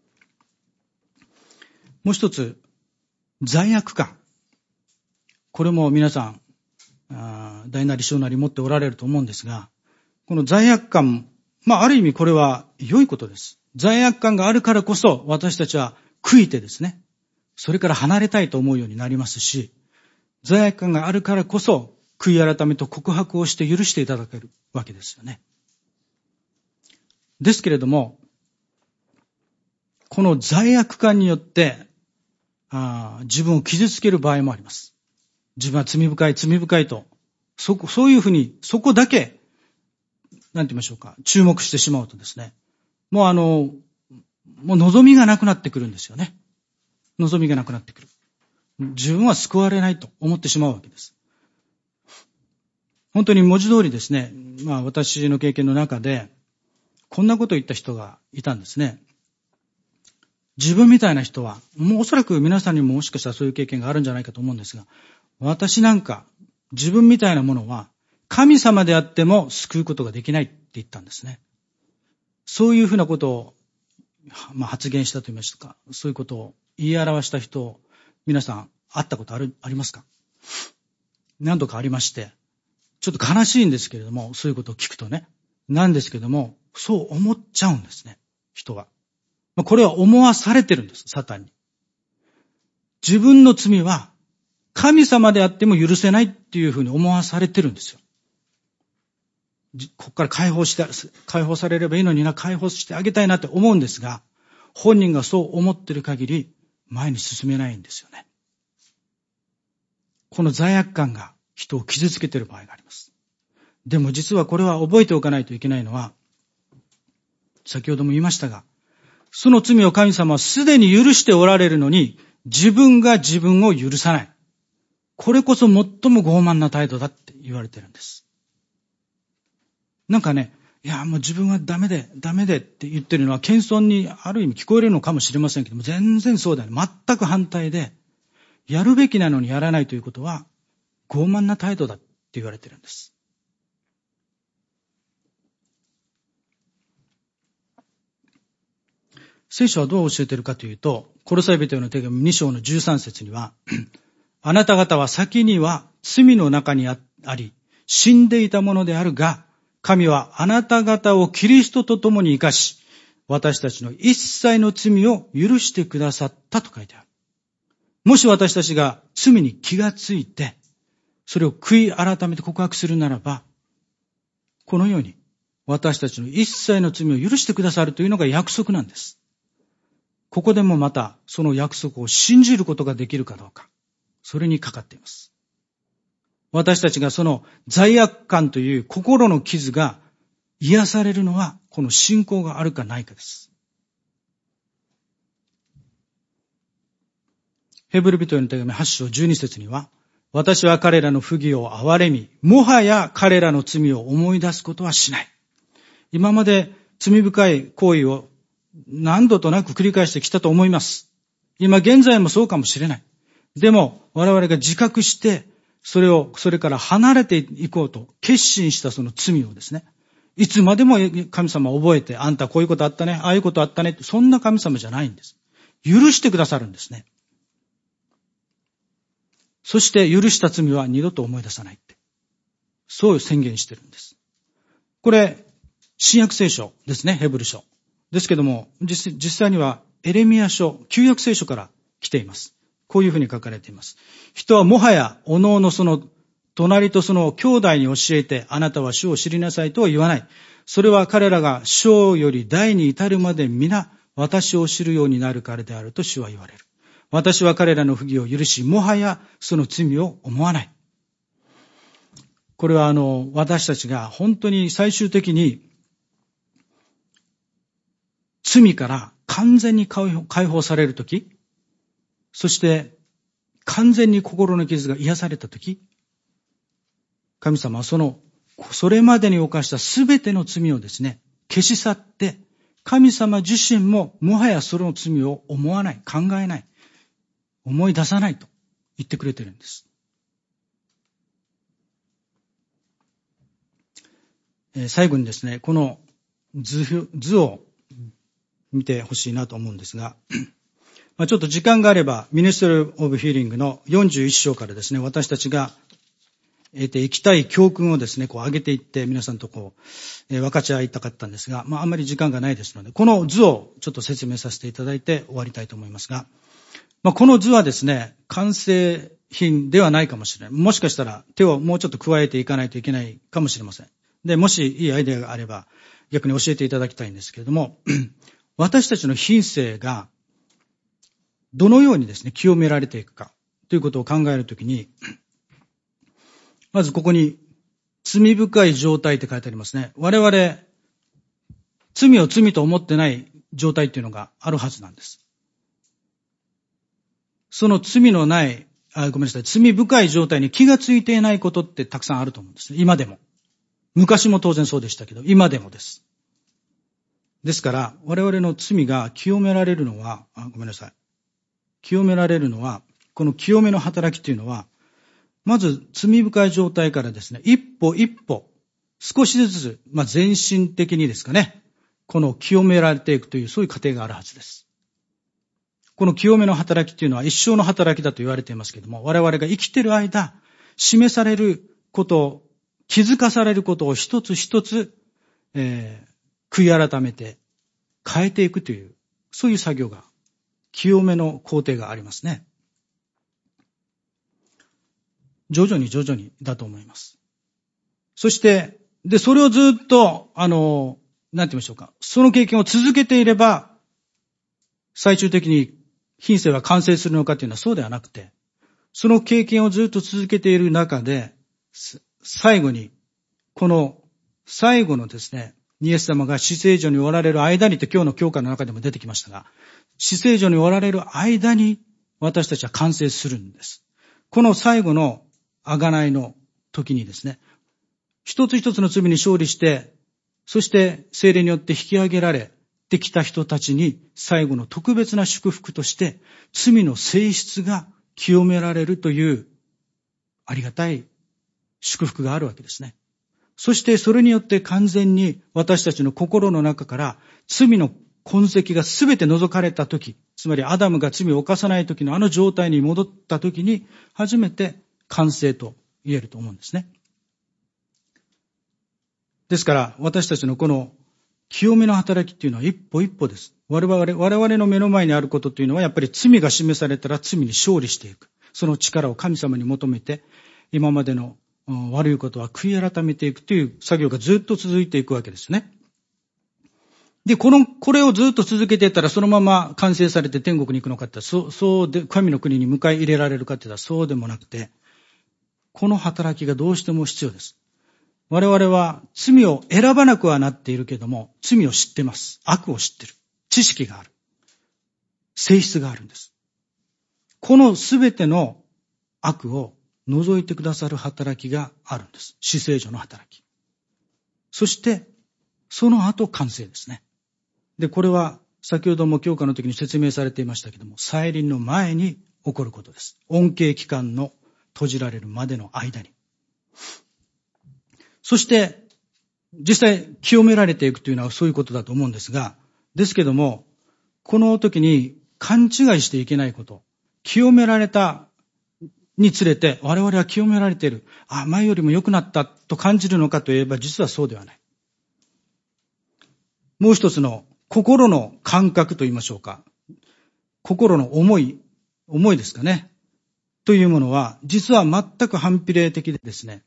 もう一つ、罪悪感。これも皆さん、大なり小なり持っておられると思うんですが、この罪悪感、ある意味これは良いことです。罪悪感があるからこそ私たちは悔いてですね、それから離れたいと思うようになりますし、罪悪感があるからこそ悔い改めと告白をして許していただけるわけですよね。ですけれども、この罪悪感によって自分を傷つける場合もあります。自分は罪深いと、そういうふうに、そこだけ、なんて言いましょうか、注目してしまうとですね、もう望みがなくなってくるんですよね。望みがなくなってくる。自分は救われないと思ってしまうわけです。本当に文字通りですね、私の経験の中で、こんなことを言った人がいたんですね。自分みたいな人は、もうおそらく皆さんにももしかしたらそういう経験があるんじゃないかと思うんですが、私なんか、自分みたいなものは、神様であっても救うことができないって言ったんですね。そういうふうなことを、発言したと言いましたか、そういうことを言い表した人を、皆さん会ったことありますか？何度かありまして、ちょっと悲しいんですけれども、そういうことを聞くとね、なんですけども、そう思っちゃうんですね、人は。これは思わされてるんです、サタンに。自分の罪は神様であっても許せないっていうふうに思わされてるんですよ。ここから解放されればいいのにな、解放してあげたいなって思うんですが、本人がそう思ってる限り前に進めないんですよね。この罪悪感が人を傷つけている場合があります。でも実はこれは覚えておかないといけないのは、先ほども言いましたが、その罪を神様はすでに許しておられるのに、自分が自分を許さない。これこそ最も傲慢な態度だって言われてるんです。なんかね、いやもう自分はダメでって言ってるのは謙遜にある意味聞こえるのかもしれませんけども、全然そうだよね。全く反対で、やるべきなのにやらないということは傲慢な態度だって言われてるんです。聖書はどう教えているかというと、コロサイ人への手紙2章の13節には、あなた方は先には罪の中にあり、死んでいたものであるが、神はあなた方をキリストと共に生かし、私たちの一切の罪を許してくださったと書いてある。もし私たちが罪に気がついて、それを悔い改めて告白するならば、このように私たちの一切の罪を許してくださるというのが約束なんです。ここでもまたその約束を信じることができるかどうか、それにかかっています。私たちがその罪悪感という心の傷が癒されるのは、この信仰があるかないかです。ヘブル人への手紙8章12節には、私は彼らの不義を憐れみ、もはや彼らの罪を思い出すことはしない。今まで罪深い行為を何度となく繰り返してきたと思います。今現在もそうかもしれない。でも我々が自覚して、それから離れていこうと決心したその罪をですね、いつまでも神様は覚えて、あんたこういうことあったね、ああいうことあったねって、そんな神様じゃないんです。許してくださるんですね。そして許した罪は二度と思い出さないって。そう宣言してるんです。これ、新約聖書ですね、ヘブル書。ですけども、実際にはエレミヤ書、旧約聖書から来ています。こういうふうに書かれています。人はもはや、おのおのその隣とその兄弟に教えて、あなたは主を知りなさいとは言わない。それは彼らが小より大に至るまで皆、私を知るようになるからであると主は言われる。私は彼らの不義を許し、もはやその罪を思わない。これは私たちが本当に最終的に罪から完全に解放されるとき、そして完全に心の傷が癒されたとき、神様はそれまでに犯したすべての罪をですね、消し去って、神様自身ももはやその罪を思わない、考えない、思い出さないと言ってくれてるんです。最後にですね、この図を見てほしいなと思うんですが、ちょっと時間があれば、ミニストリー・オブ・ヒーリングの41章からですね、私たちが得ていきたい教訓をですね、上げていって、皆さんと分かち合いたかったんですが、あんまり時間がないですので、この図をちょっと説明させていただいて終わりたいと思いますが、この図はですね、完成品ではないかもしれない。もしかしたら手をもうちょっと加えていかないといけないかもしれません。で、もしいいアイデアがあれば、逆に教えていただきたいんですけれども、私たちの品性がどのようにですね、清められていくかということを考えるときに、まずここに罪深い状態って書いてありますね。我々、罪を罪と思ってない状態っていうのがあるはずなんです。その罪のない、罪深い状態に気がついていないことってたくさんあると思うんですね。今でも。昔も当然そうでしたけど、今でもです。ですから、我々の罪が清められるのは、清められるのは、この清めの働きというのは、まず罪深い状態からですね、一歩一歩、少しずつ、全身的にですかね、この清められていくという、そういう過程があるはずです。この清めの働きというのは一生の働きだと言われていますけれども、我々が生きている間、示されることを、気づかされることを一つ一つ、悔い改めて変えていくという、そういう作業が、清めの工程がありますね。 徐々にだと思います。そして、それをずっと、なんて言いましょうか。その経験を続けていれば、最終的に品性は完成するのかというのはそうではなくて、その経験をずっと続けている中で、最後に、この最後のですね、イエス様が死聖所におられる間にって今日の教科の中でも出てきましたが、死聖所におられる間に私たちは完成するんです。この最後の贖いの時にですね、一つ一つの罪に勝利して、そして聖霊によって引き上げられてきた人たちに最後の特別な祝福として罪の性質が清められるというありがたい祝福があるわけですね。そしてそれによって完全に私たちの心の中から罪の痕跡がすべて除かれたとき、つまりアダムが罪を犯さないときのあの状態に戻ったときに初めて完成と言えると思うんですね。ですから私たちのこの清めの働きっていうのは一歩一歩です。我々の目の前にあることというのはやっぱり罪が示されたら罪に勝利していく。その力を神様に求めて今までの悪いことは悔い改めていくという作業がずっと続いていくわけですね。で、これをずっと続けていったらそのまま完成されて天国に行くのかってそうで、神の国に迎え入れられるかって言ったらそうでもなくて、この働きがどうしても必要です。我々は罪を選ばなくはなっているけども、罪を知ってます。悪を知ってる。知識がある。性質があるんです。このすべての悪を除いてくださる働きがあるんです。死聖所の働き。そして、その後完成ですね。で、これは先ほども教科の時に説明されていましたけども、再臨の前に起こることです。恩恵期間の閉じられるまでの間に。そして、実際清められていくというのはそういうことだと思うんですが、ですけども、この時に勘違いしていけないこと、清められたにつれて我々は清められている。前よりも良くなったと感じるのかといえば実はそうではない。もう一つの心の感覚と言いましょうか。心の思いですかね。というものは実は全く反比例的でですね。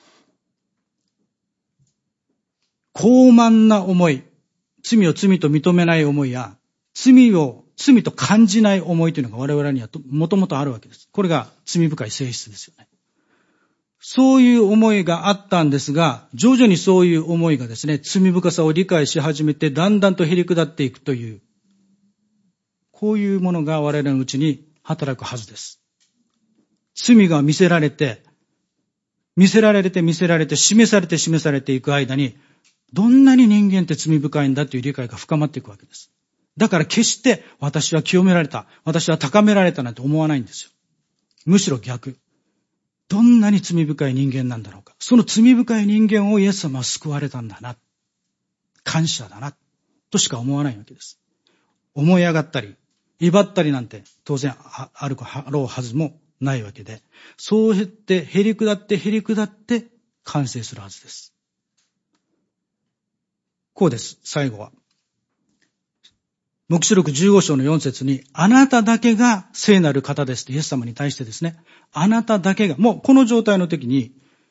傲慢な思い、罪を罪と認めない思いや、罪と感じない思いというのが我々にはもともとあるわけです。これが罪深い性質ですよね。そういう思いがあったんですが、徐々にそういう思いがですね、罪深さを理解し始めて、だんだんと減り下っていくという、こういうものが我々のうちに働くはずです。罪が見せられて、示されていく間に、どんなに人間って罪深いんだという理解が深まっていくわけです。だから決して私は清められた、私は高められたなんて思わないんですよ。むしろ逆。どんなに罪深い人間なんだろうか。その罪深い人間をイエス様は救われたんだな。感謝だな。としか思わないわけです。思い上がったり、威張ったりなんて当然あろうはずもないわけで、そうやって減り下って完成するはずです。こうです、最後は。黙示録15章の4節に、あなただけが聖なる方ですとイエス様に対してですね、あなただけが、もうこの状態の時に、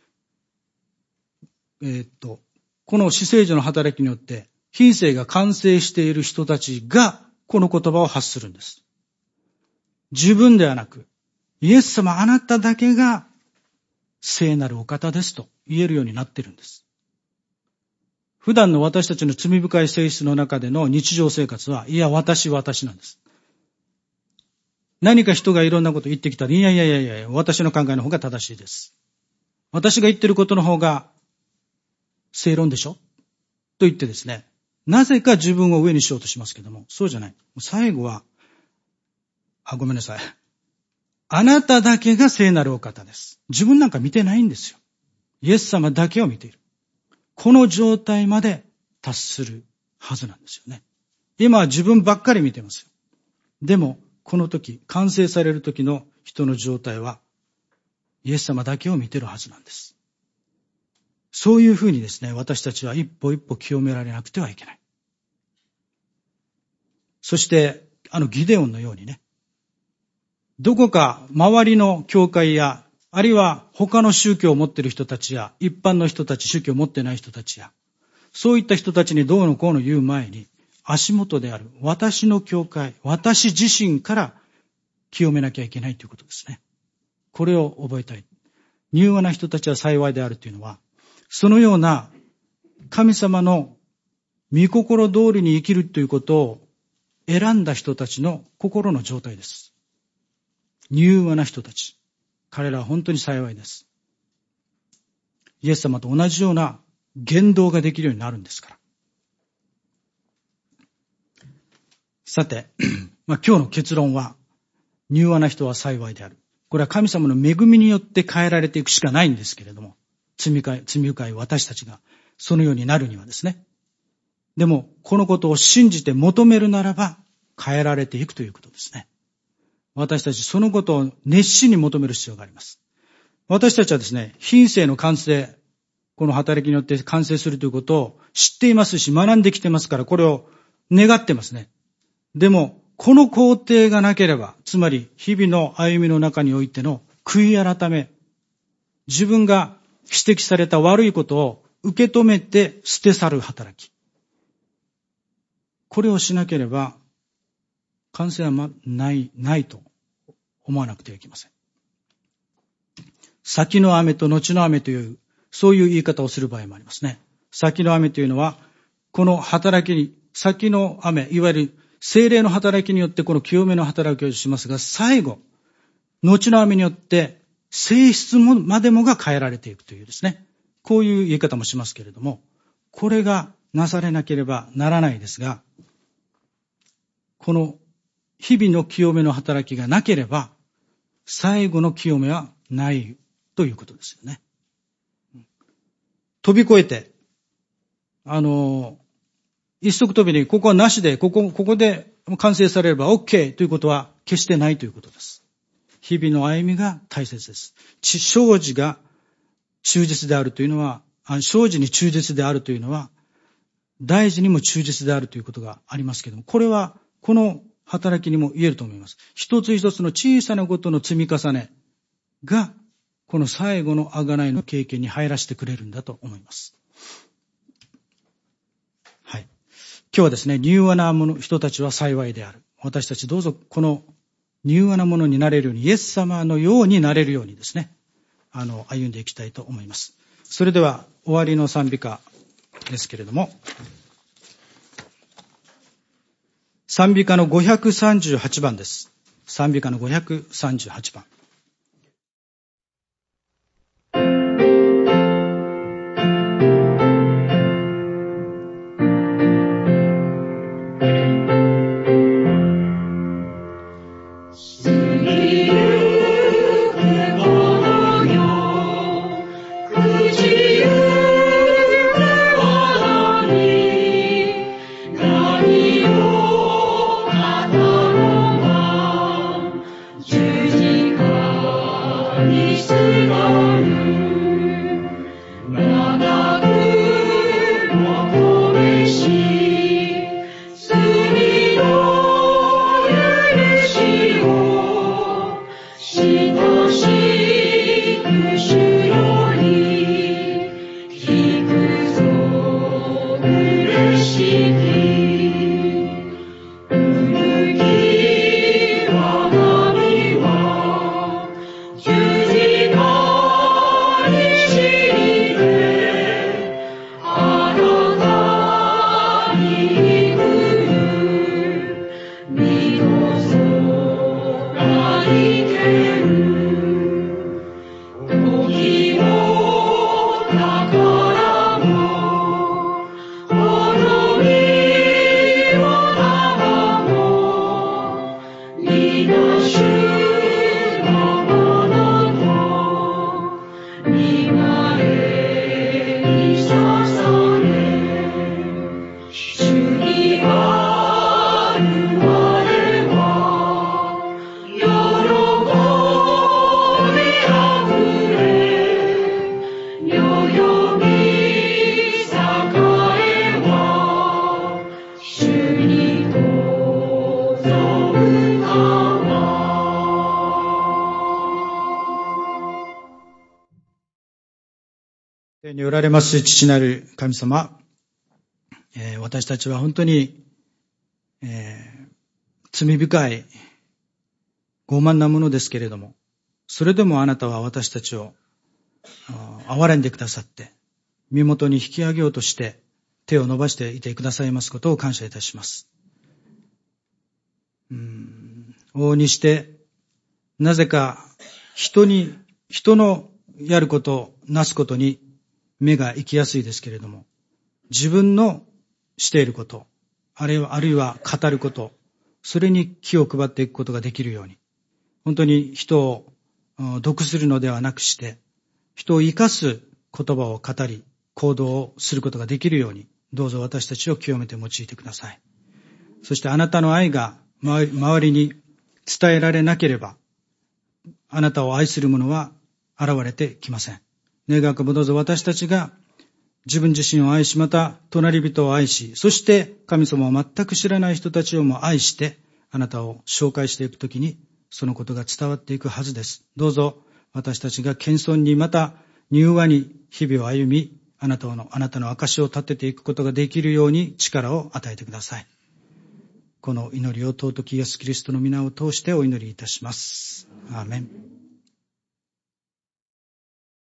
この死聖所の働きによって、品性が完成している人たちが、この言葉を発するんです。自分ではなく、イエス様あなただけが聖なるお方ですと言えるようになっているんです。普段の私たちの罪深い性質の中での日常生活は、いや、私なんです。何か人がいろんなこと言ってきたら、いや、私の考えの方が正しいです。私が言ってることの方が正論でしょと言ってですね、なぜか自分を上にしようとしますけども、そうじゃない。最後は、ごめんなさい。あなただけが聖なるお方です。自分なんか見てないんですよ。イエス様だけを見ている。この状態まで達するはずなんですよね。今は自分ばっかり見てますよ。でも、この時、完成される時の人の状態は、イエス様だけを見てるはずなんです。そういうふうにですね、私たちは一歩一歩清められなくてはいけない。そして、ギデオンのようにね、どこか周りの教会や、 あるいは他の宗教を持っている人たちや、一般の人たち、宗教を持っていない人たちや、そういった人たちにどうのこうの言う前に、足元である私の教会、私自身から清めなきゃいけないということですね。これを覚えたい。柔和な人たちは幸いであるというのは、そのような神様の御心通りに生きるということを選んだ人たちの心の状態です。柔和な人たち。彼らは本当に幸いです。イエス様と同じような言動ができるようになるんですから。さて、今日の結論は、柔和な人は幸いである。これは神様の恵みによって変えられていくしかないんですけれども、罪深い私たちがそのようになるにはですね。でも、このことを信じて求めるならば、変えられていくということですね。私たちそのことを熱心に求める必要があります。私たちはですね、品性の完成、この働きによって完成するということを知っていますし、学んできてますから、これを願ってますね。でも、この工程がなければ、つまり日々の歩みの中においての悔い改め、自分が指摘された悪いことを受け止めて捨て去る働き。これをしなければ、完成はないと思わなくてはいけません。先の雨と後の雨という、そういう言い方をする場合もありますね。先の雨というのは、この働きに、先の雨、いわゆる聖霊の働きによってこの清めの働きをしますが、最後、後の雨によって性質までもが変えられていくというですね、こういう言い方もしますけれども、これがなされなければならないですが、この日々の清めの働きがなければ、最後の清めはないということですよね。飛び越えて、一足飛びにここはなしで、ここで完成されれば OK ということは決してないということです。日々の歩みが大切です。生児が忠実であるというのは、生児に忠実であるというのは、大事にも忠実であるということがありますけれども、これはこの働きにも言えると思います。一つ一つの小さなことの積み重ねが、この最後の贖いの経験に入らせてくれるんだと思います。はい。今日はですね、柔和な人たちは幸いである。私たちどうぞこの柔和なものになれるように、イエス様のようになれるようにですね、歩んでいきたいと思います。それでは終わりの賛美歌ですけれども、賛美歌の538番です。賛美歌の538番。 十字架天におられます父なる神様、私たちは本当に、罪深い傲慢なものですけれども、それでもあなたは私たちを憐れんでくださって、身元に引き上げようとして手を伸ばしていてくださいますことを感謝いたします。往々にしてなぜか人のやること、なすことに目が行きやすいですけれども、自分のしていること、あるいは語ること、それに気を配っていくことができるように、本当に人を毒するのではなくして、人を生かす言葉を語り、行動をすることができるように、どうぞ私たちを清めて用いてください。そしてあなたの愛が周りに伝えられなければ、あなたを愛する者は現れてきません。願わくもどうぞ私たちが自分自身を愛し、また隣人を愛し、そして神様を全く知らない人たちをも愛して、あなたを紹介していくときに、そのことが伝わっていくはずです。どうぞ私たちが謙遜にまた柔和に日々を歩み、あなたの証を立てていくことができるように力を与えてください。この祈りを尊きイエスキリストの皆を通してお祈りいたします。アーメン。